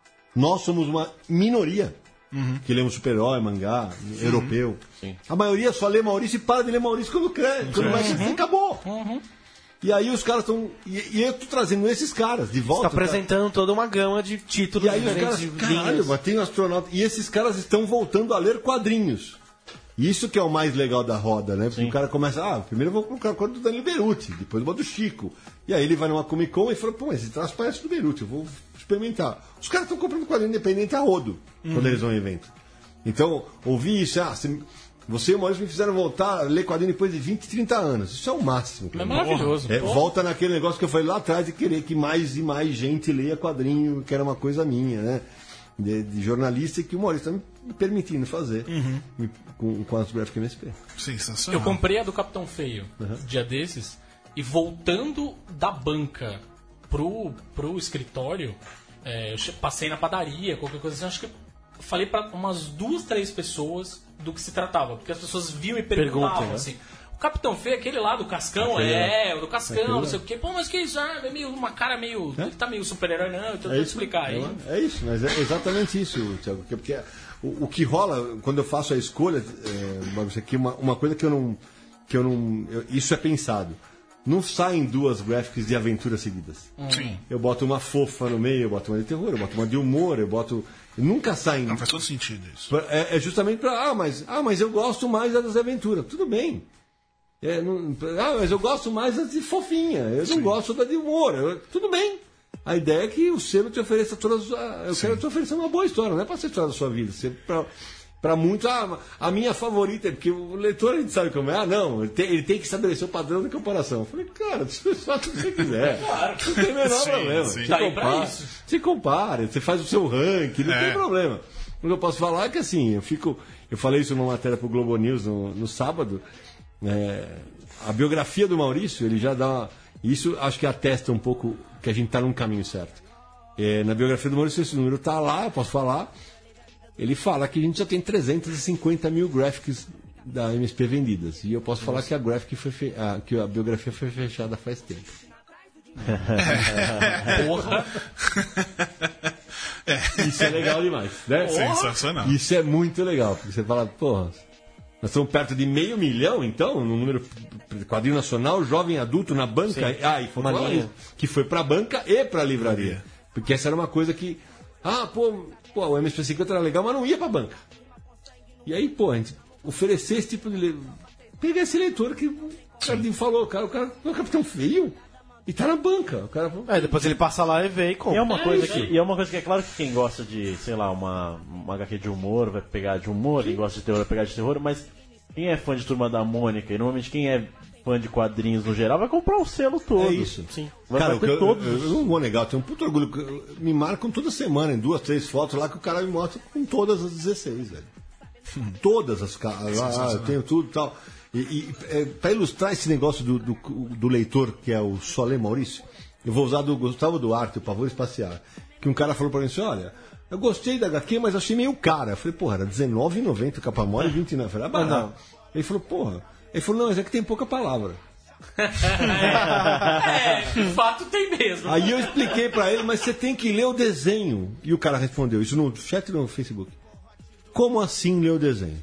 Nós somos uma minoria uhum. que lemos super-herói, mangá, Sim. europeu. Sim. A maioria só lê Maurício e para de ler Maurício quando cresce. Quando vai crescer, uhum. acabou. Uhum. E aí os caras estão... E, e eu tô trazendo esses caras de volta. Você tá apresentando cara. toda uma gama de títulos e aí diferentes. Os caras, caralho, mas tem um astronauta... E esses caras estão voltando a ler quadrinhos. Isso que é o mais legal da roda, né? Porque Sim. o cara começa... Ah, primeiro eu vou colocar o quadro do Danilo Beruti, depois eu vou do Chico. E aí ele vai numa Comic Con e fala, pô, mas esse traço parece do Beruti, eu vou experimentar. Os caras estão comprando quadrinho independente a rodo, uhum. quando eles vão em evento. Então, ouvir isso... Ah, você... Você e o Maurício me fizeram voltar a ler quadrinho depois de vinte, trinta anos. Isso é o máximo. É maravilhoso. É, volta naquele negócio que eu falei lá atrás de querer que mais e mais gente leia quadrinho, que era uma coisa minha, né? De, de jornalista que o Maurício está me permitindo fazer uhum. com, com as Graphic M S P. Sensacional. Eu comprei a do Capitão Feio uhum. dia desses e voltando da banca pro, pro escritório, é, eu passei na padaria, qualquer coisa assim, acho que falei para umas duas, três pessoas do que se tratava, porque as pessoas viam e perguntavam Pergunta, assim, né? O Capitão Feio, aquele lá do Cascão, aquele é, o do Cascão, aquele não sei lá. O quê, pô, mas que isso, ah, é meio, uma cara meio, é? Ele tá meio super-herói, não, então é eu vou explicar aí. É, é isso, mas é exatamente isso, Thiago, porque o, o que rola, quando eu faço a escolha, é, aqui, uma, uma coisa que eu não, que eu não, eu, isso é pensado. Não saem duas graphics de aventuras seguidas. Sim. Eu boto uma fofa no meio, eu boto uma de terror, eu boto uma de humor, eu boto... Nunca saem... Não faz todo sentido isso. É, é justamente para... Ah mas, ah, mas eu gosto mais das aventuras. Tudo bem. É, não, ah, mas eu gosto mais das de fofinha. Eu Sim. não gosto da de humor. Eu, tudo bem. A ideia é que o selo te ofereça todas... Eu Sim. quero te oferecer uma boa história. Não é para ser a história da sua vida. Você, pra, Pra muitos, ah, a minha favorita, porque o leitor a gente sabe como é. Ah, não, ele tem, ele tem que estabelecer o padrão de comparação. Eu falei, cara, você faz o que você quiser. Claro. Não tem o menor Sim, problema. sim. Você Tá aí compara, pra isso. você compara, você faz o seu ranking, não É. tem problema. O que eu posso falar é que assim, eu fico. Eu falei isso numa matéria pro Globo News no, no sábado. É, a biografia do Maurício, ele já dá. Isso acho que atesta um pouco que a gente tá num caminho certo. É, na biografia do Maurício, esse número tá lá, eu posso falar. Ele fala que a gente já tem trezentos e cinquenta mil graphics da M S P vendidas. E eu posso falar que a, graphic foi fe... ah, que a biografia foi fechada faz tempo. Porra! Isso é legal demais, né? Sensacional. Isso é muito legal, porque você fala, porra, nós estamos perto de meio milhão, então, no número quadrinho nacional, jovem adulto na banca. Sim. Ah, e foi falar isso, que foi pra banca e pra livraria. Porque essa era uma coisa que. Ah, pô, pô o M S P cinquenta era legal, mas não ia pra banca. E aí, pô, a gente oferecer esse tipo de. Le... Pegar esse leitor que o Cardinho falou, cara, o cara é um capitão feio e tá na banca. O cara... Aí depois ele passa lá e vê e E compra. é uma coisa que, e é uma coisa que é claro que quem gosta de, sei lá, uma, uma H Q de humor vai pegar de humor, quem gosta de terror vai pegar de terror, mas quem é fã de Turma da Mônica e normalmente quem é fã de quadrinhos no geral vai comprar o selo todo. É isso. Sim. Vai, Cara, vai ter eu, todos. eu, eu não vou negar, eu tenho um puto orgulho. eu- Me marcam toda semana, em duas, três fotos lá, que o cara me mostra com todas as dezesseis, velho. Todas as caras. Ah, eu tenho tudo e tal. E, e é, para ilustrar esse negócio do, do, do leitor, que é o Solé Maurício, eu vou usar do Gustavo Duarte, o Pavor Espacial. Que um cara falou pra mim assim: olha, eu gostei da H Q, mas achei meio cara. Eu falei, porra, era dezenove reais e noventa centavos capa mole e vinte e nove. Eu falei, ah, barato. Ele falou, porra. Ele falou, não, mas é que tem pouca palavra. É, de fato tem mesmo. Aí eu expliquei pra ele, mas você tem que ler o desenho. E o cara respondeu, isso no chat no Facebook. Como assim ler o desenho?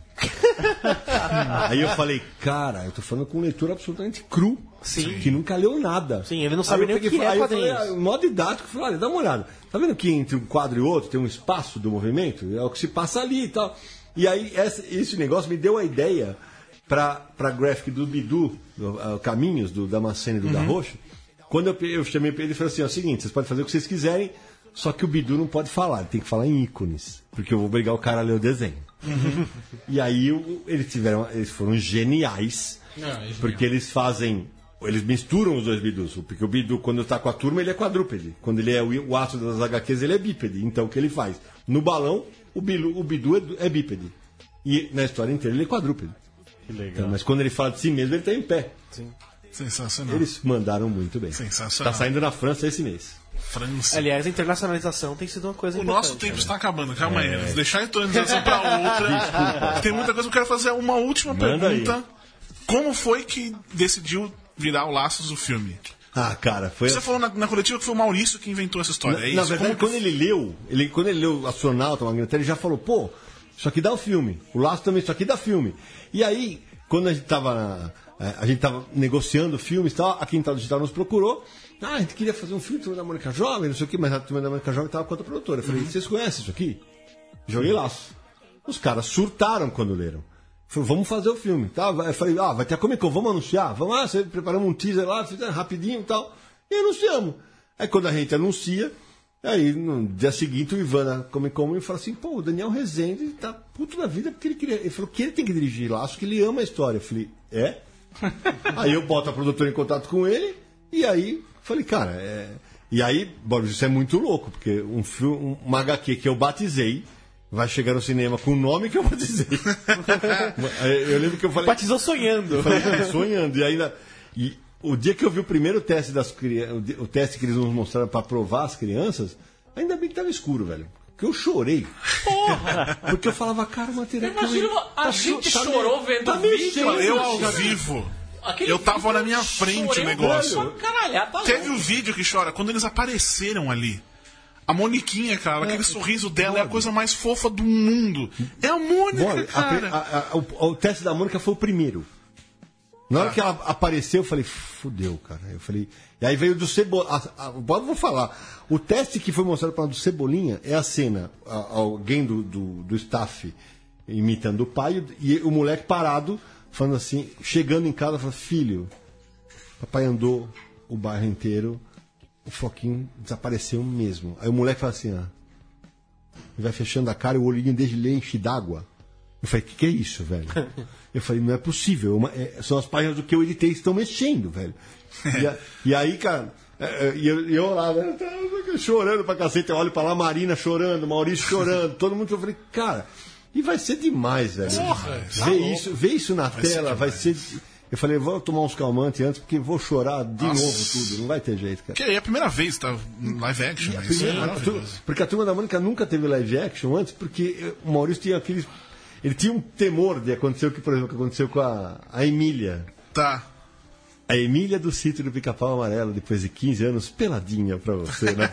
Aí eu falei, cara, eu tô falando com um leitor absolutamente cru. Sim. Que nunca leu nada. Sim, ele não Aí sabe eu nem o peguei que e é falei- aí eu falei, quadrinhos. ah, modo didático, eu falei, olha, dá uma olhada. Tá vendo que entre um quadro e outro tem um espaço do movimento? É o que se passa ali e tal. E aí essa- esse negócio me deu a ideia pra, pra graphic do Bidu, do, uh, Caminhos, do Damasceno e do Da Rocha. Quando eu, eu chamei pra ele, ele falou assim, é o seguinte, vocês podem fazer o que vocês quiserem, só que o Bidu não pode falar, ele tem que falar em ícones, porque eu vou obrigar o cara a ler o desenho. E aí o- eles tiveram, eles foram geniais, Não, é genial. porque eles fazem, eles misturam os dois Bidus, porque o Bidu, quando tá com a turma, ele é quadrúpede, quando ele é o, o astro das H Qs, ele é bípede. Então o que ele faz? No balão, o, Bilu, o Bidu é, é bípede, e na história inteira ele é quadrúpede. Que legal. Então, mas quando ele fala de si mesmo, ele tá em pé. Sensacional. Eles mandaram muito bem. Sensacional. Tá saindo na França esse mês. França. Aliás, a internacionalização tem sido uma coisa O importante. nosso tempo está acabando, calma aí. Vamos deixar a atualização para outra. Tem muita coisa que eu quero fazer. Uma última Manda pergunta. Como foi que decidiu virar o Laços do filme? Ah, cara, foi. Você falou na, na coletiva que foi o Maurício que inventou essa história, Na, é isso? na verdade, Como que- quando ele leu, ele, quando ele leu Astronauta, Magneto, ele já falou, pô, isso aqui dá o filme. O Laço também, isso aqui dá filme. E aí, quando a gente tava, na- eh, a gente tava negociando filmes e tal, a Quintal Digital nos procurou. Ah, a gente queria fazer um filme Turma da Mônica Jovem, não sei o que, mas a Turma da Mônica Jovem tava com outra produtora. Eu falei, vocês conhecem isso aqui? Joguei Laço. Os caras surtaram quando leram. Falei, vamos fazer o filme. Tá? Eu falei, ah, vai ter a Comic Con, vamos anunciar? Vamos lá, você preparamos um teaser lá, fizemos rapidinho e tal. E anunciamos. Aí quando a gente anuncia, aí no dia seguinte o Ivan na Comic Con me fala assim, pô, o Daniel Rezende tá puto da vida porque ele queria. Ele falou que ele tem que dirigir Laço, que ele ama a história. Eu falei, é? Aí eu boto a produtora em contato com ele, e aí falei, cara, é. E aí, bom, isso é muito louco, porque um filme, uma H Q que eu batizei vai chegar no cinema com o nome que eu batizei. Eu lembro que eu falei. Batizou sonhando. Eu falei, "Ah, sonhando. E ainda. E o dia que eu vi o primeiro teste das crianças, o teste que eles nos mostraram para provar as crianças, ainda bem que tava escuro, velho. Porque eu chorei. Porra! Porque eu falava, cara, o material. que eu- Imagina, a tá gente cho- tá chorou meio- vendo tá o meio vídeo. cheio, Eu cara. ao vivo. Aquele Eu tava vídeo, na minha eu frente chorei o negócio. pra caralho, tá Teve louco. o vídeo que chora quando eles apareceram ali. A Moniquinha, cara, aquele sorriso dela é a coisa mais fofa do mundo. É a Mônica, Mole, a pri- cara. a- a- o, o teste da Mônica foi o primeiro. Na hora que ela apareceu, eu falei, fudeu, cara. Eu falei. E aí veio do Cebolinha. Vou falar. O teste que foi mostrado para do Cebolinha é a cena. a- alguém do, do, do staff imitando o pai e o moleque parado, falando assim, chegando em casa, falando, filho, papai andou o bairro inteiro, o Foquinho desapareceu mesmo. Aí o moleque fala assim, ó. Vai fechando a cara e o olhinho dele enche d'água. Eu falei, o que, que é isso, velho? Eu falei, não é possível. Uma, é, são as páginas do que eu editei que estão mexendo, velho. E, a, e aí, cara, é, e eu, eu lá, né, chorando pra cacete. Eu olho pra lá, Marina chorando, Maurício chorando, todo mundo. Eu falei, cara, e vai ser demais, velho. Porra, tá ver, louco. isso, ver isso na Vai tela, ser vai demais. ser. Eu falei, vou tomar uns calmantes antes, porque vou chorar de Nossa. novo tudo. Não vai ter jeito, cara. Que é a primeira vez, tá? Live action, né? Isso é Primeiro, a tu- maravilhoso. porque a Turma da Mônica nunca teve live action antes, porque eh, o Maurício tinha aqueles. Ele tinha um temor de acontecer o que, por exemplo, que aconteceu com a, a Emília. Tá. A Emília do Sítio do Pica-Pau Amarelo, depois de quinze anos, peladinha pra você na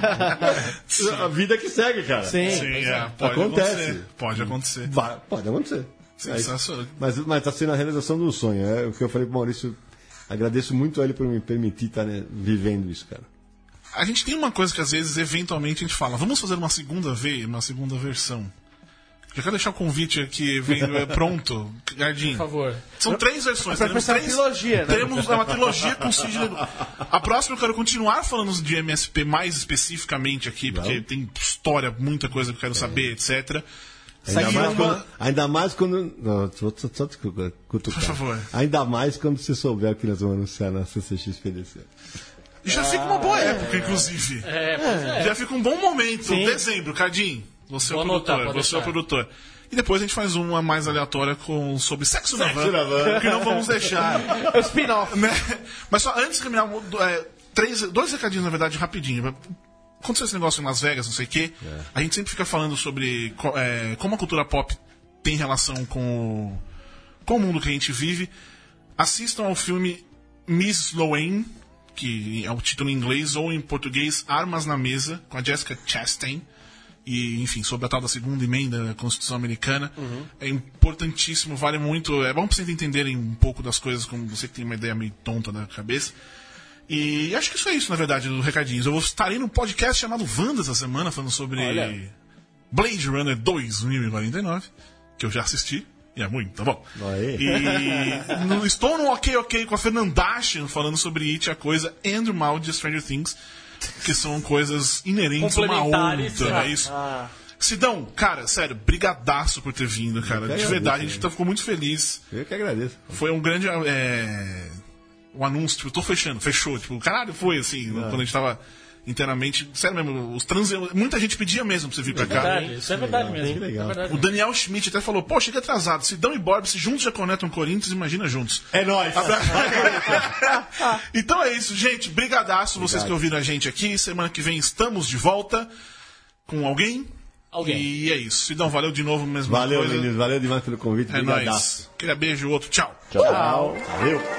Playboy. A vida que segue, cara. Sim. Sim, é, pode Acontece. acontecer. Pode acontecer. Vai- pode acontecer. Sensacional. Mas, mas tá sendo a realização do sonho. É o que eu falei pro Maurício. Agradeço muito a ele por me permitir estar né, vivendo isso, cara. A gente tem uma coisa que às vezes, eventualmente, a gente fala, vamos fazer uma segunda vez, uma segunda versão. Já quero deixar o convite aqui vem- é, pronto, Gardinho. Por favor. São três versões. Pra Teremos pensar uma três, trilogia, né? Teremos uma trilogia com Sidney. A próxima eu quero continuar falando de M S P mais especificamente aqui, porque tem história, muita coisa que eu quero saber, etcétera. Ainda Saiu mais, uma- quando, ainda mais quando. Não, só, só, só te cutucar. Por favor. Ainda mais quando você souber que nós vamos anunciar na C C X P D C. Já fica uma boa época, inclusive. É, pois é. Já fica um bom momento. Sim. Dezembro, Cardim. Você é o Vou anotar, produtor. pode Você é o deixar. produtor. E depois a gente faz uma mais aleatória com, sobre sexo, na van. na van. Que não vamos deixar. É o spin-off. Né? Mas só antes de terminar, é, três, dois recadinhos, na verdade, rapidinho. Aconteceu esse negócio em Las Vegas, não sei o quê. É. A gente sempre fica falando sobre co- é, como a cultura pop tem relação com o, com o mundo que a gente vive. Assistam ao filme Miss Sloane, que é o título em inglês, ou em português, Armas na Mesa, com a Jessica Chastain. E, enfim, sobre a tal da segunda emenda da Constituição Americana. É importantíssimo, vale muito. É bom pra vocês entenderem um pouco das coisas, como você que tem uma ideia meio tonta da cabeça. E acho que isso é isso, na verdade, do recadinhos. Eu estarei no podcast chamado Wanda essa semana, falando sobre Olha. Blade Runner dois mil e quarenta e nove, que eu já assisti. E é muito, tá bom. Aê. E no, estou no Ok Ok com a Fernandashian falando sobre It, a coisa, and o mal de Stranger Things, que são coisas inerentes a uma Complementares. outra, é isso. Sidão, cara, sério, brigadaço por ter vindo, cara. que De agradeço, verdade, a gente né? tá- ficou muito feliz. Eu que agradeço. Foi um grande. É, um anúncio, tipo, eu tô fechando, fechou. Tipo, caralho, foi assim, quando a gente tava inteiramente. Sério mesmo, os trans. Muita gente pedia mesmo pra você vir pra cá. Verdade, isso é verdade mesmo. que legal. É verdade. O Daniel Schmidt até falou, pô, chega atrasado. Sidão e Borb, se juntos já conectam o Corinthians, imagina juntos. É nóis. Então é isso, gente. Brigadaço vocês que ouviram a gente aqui. Semana que vem estamos de volta com alguém. Alguém. E é isso. Sidão, valeu de novo, mesmo Valeu, coisa. meninos. Valeu demais pelo convite. É Brigadaço. nóis. Aquele beijo, outro. Tchau. Tchau. Valeu.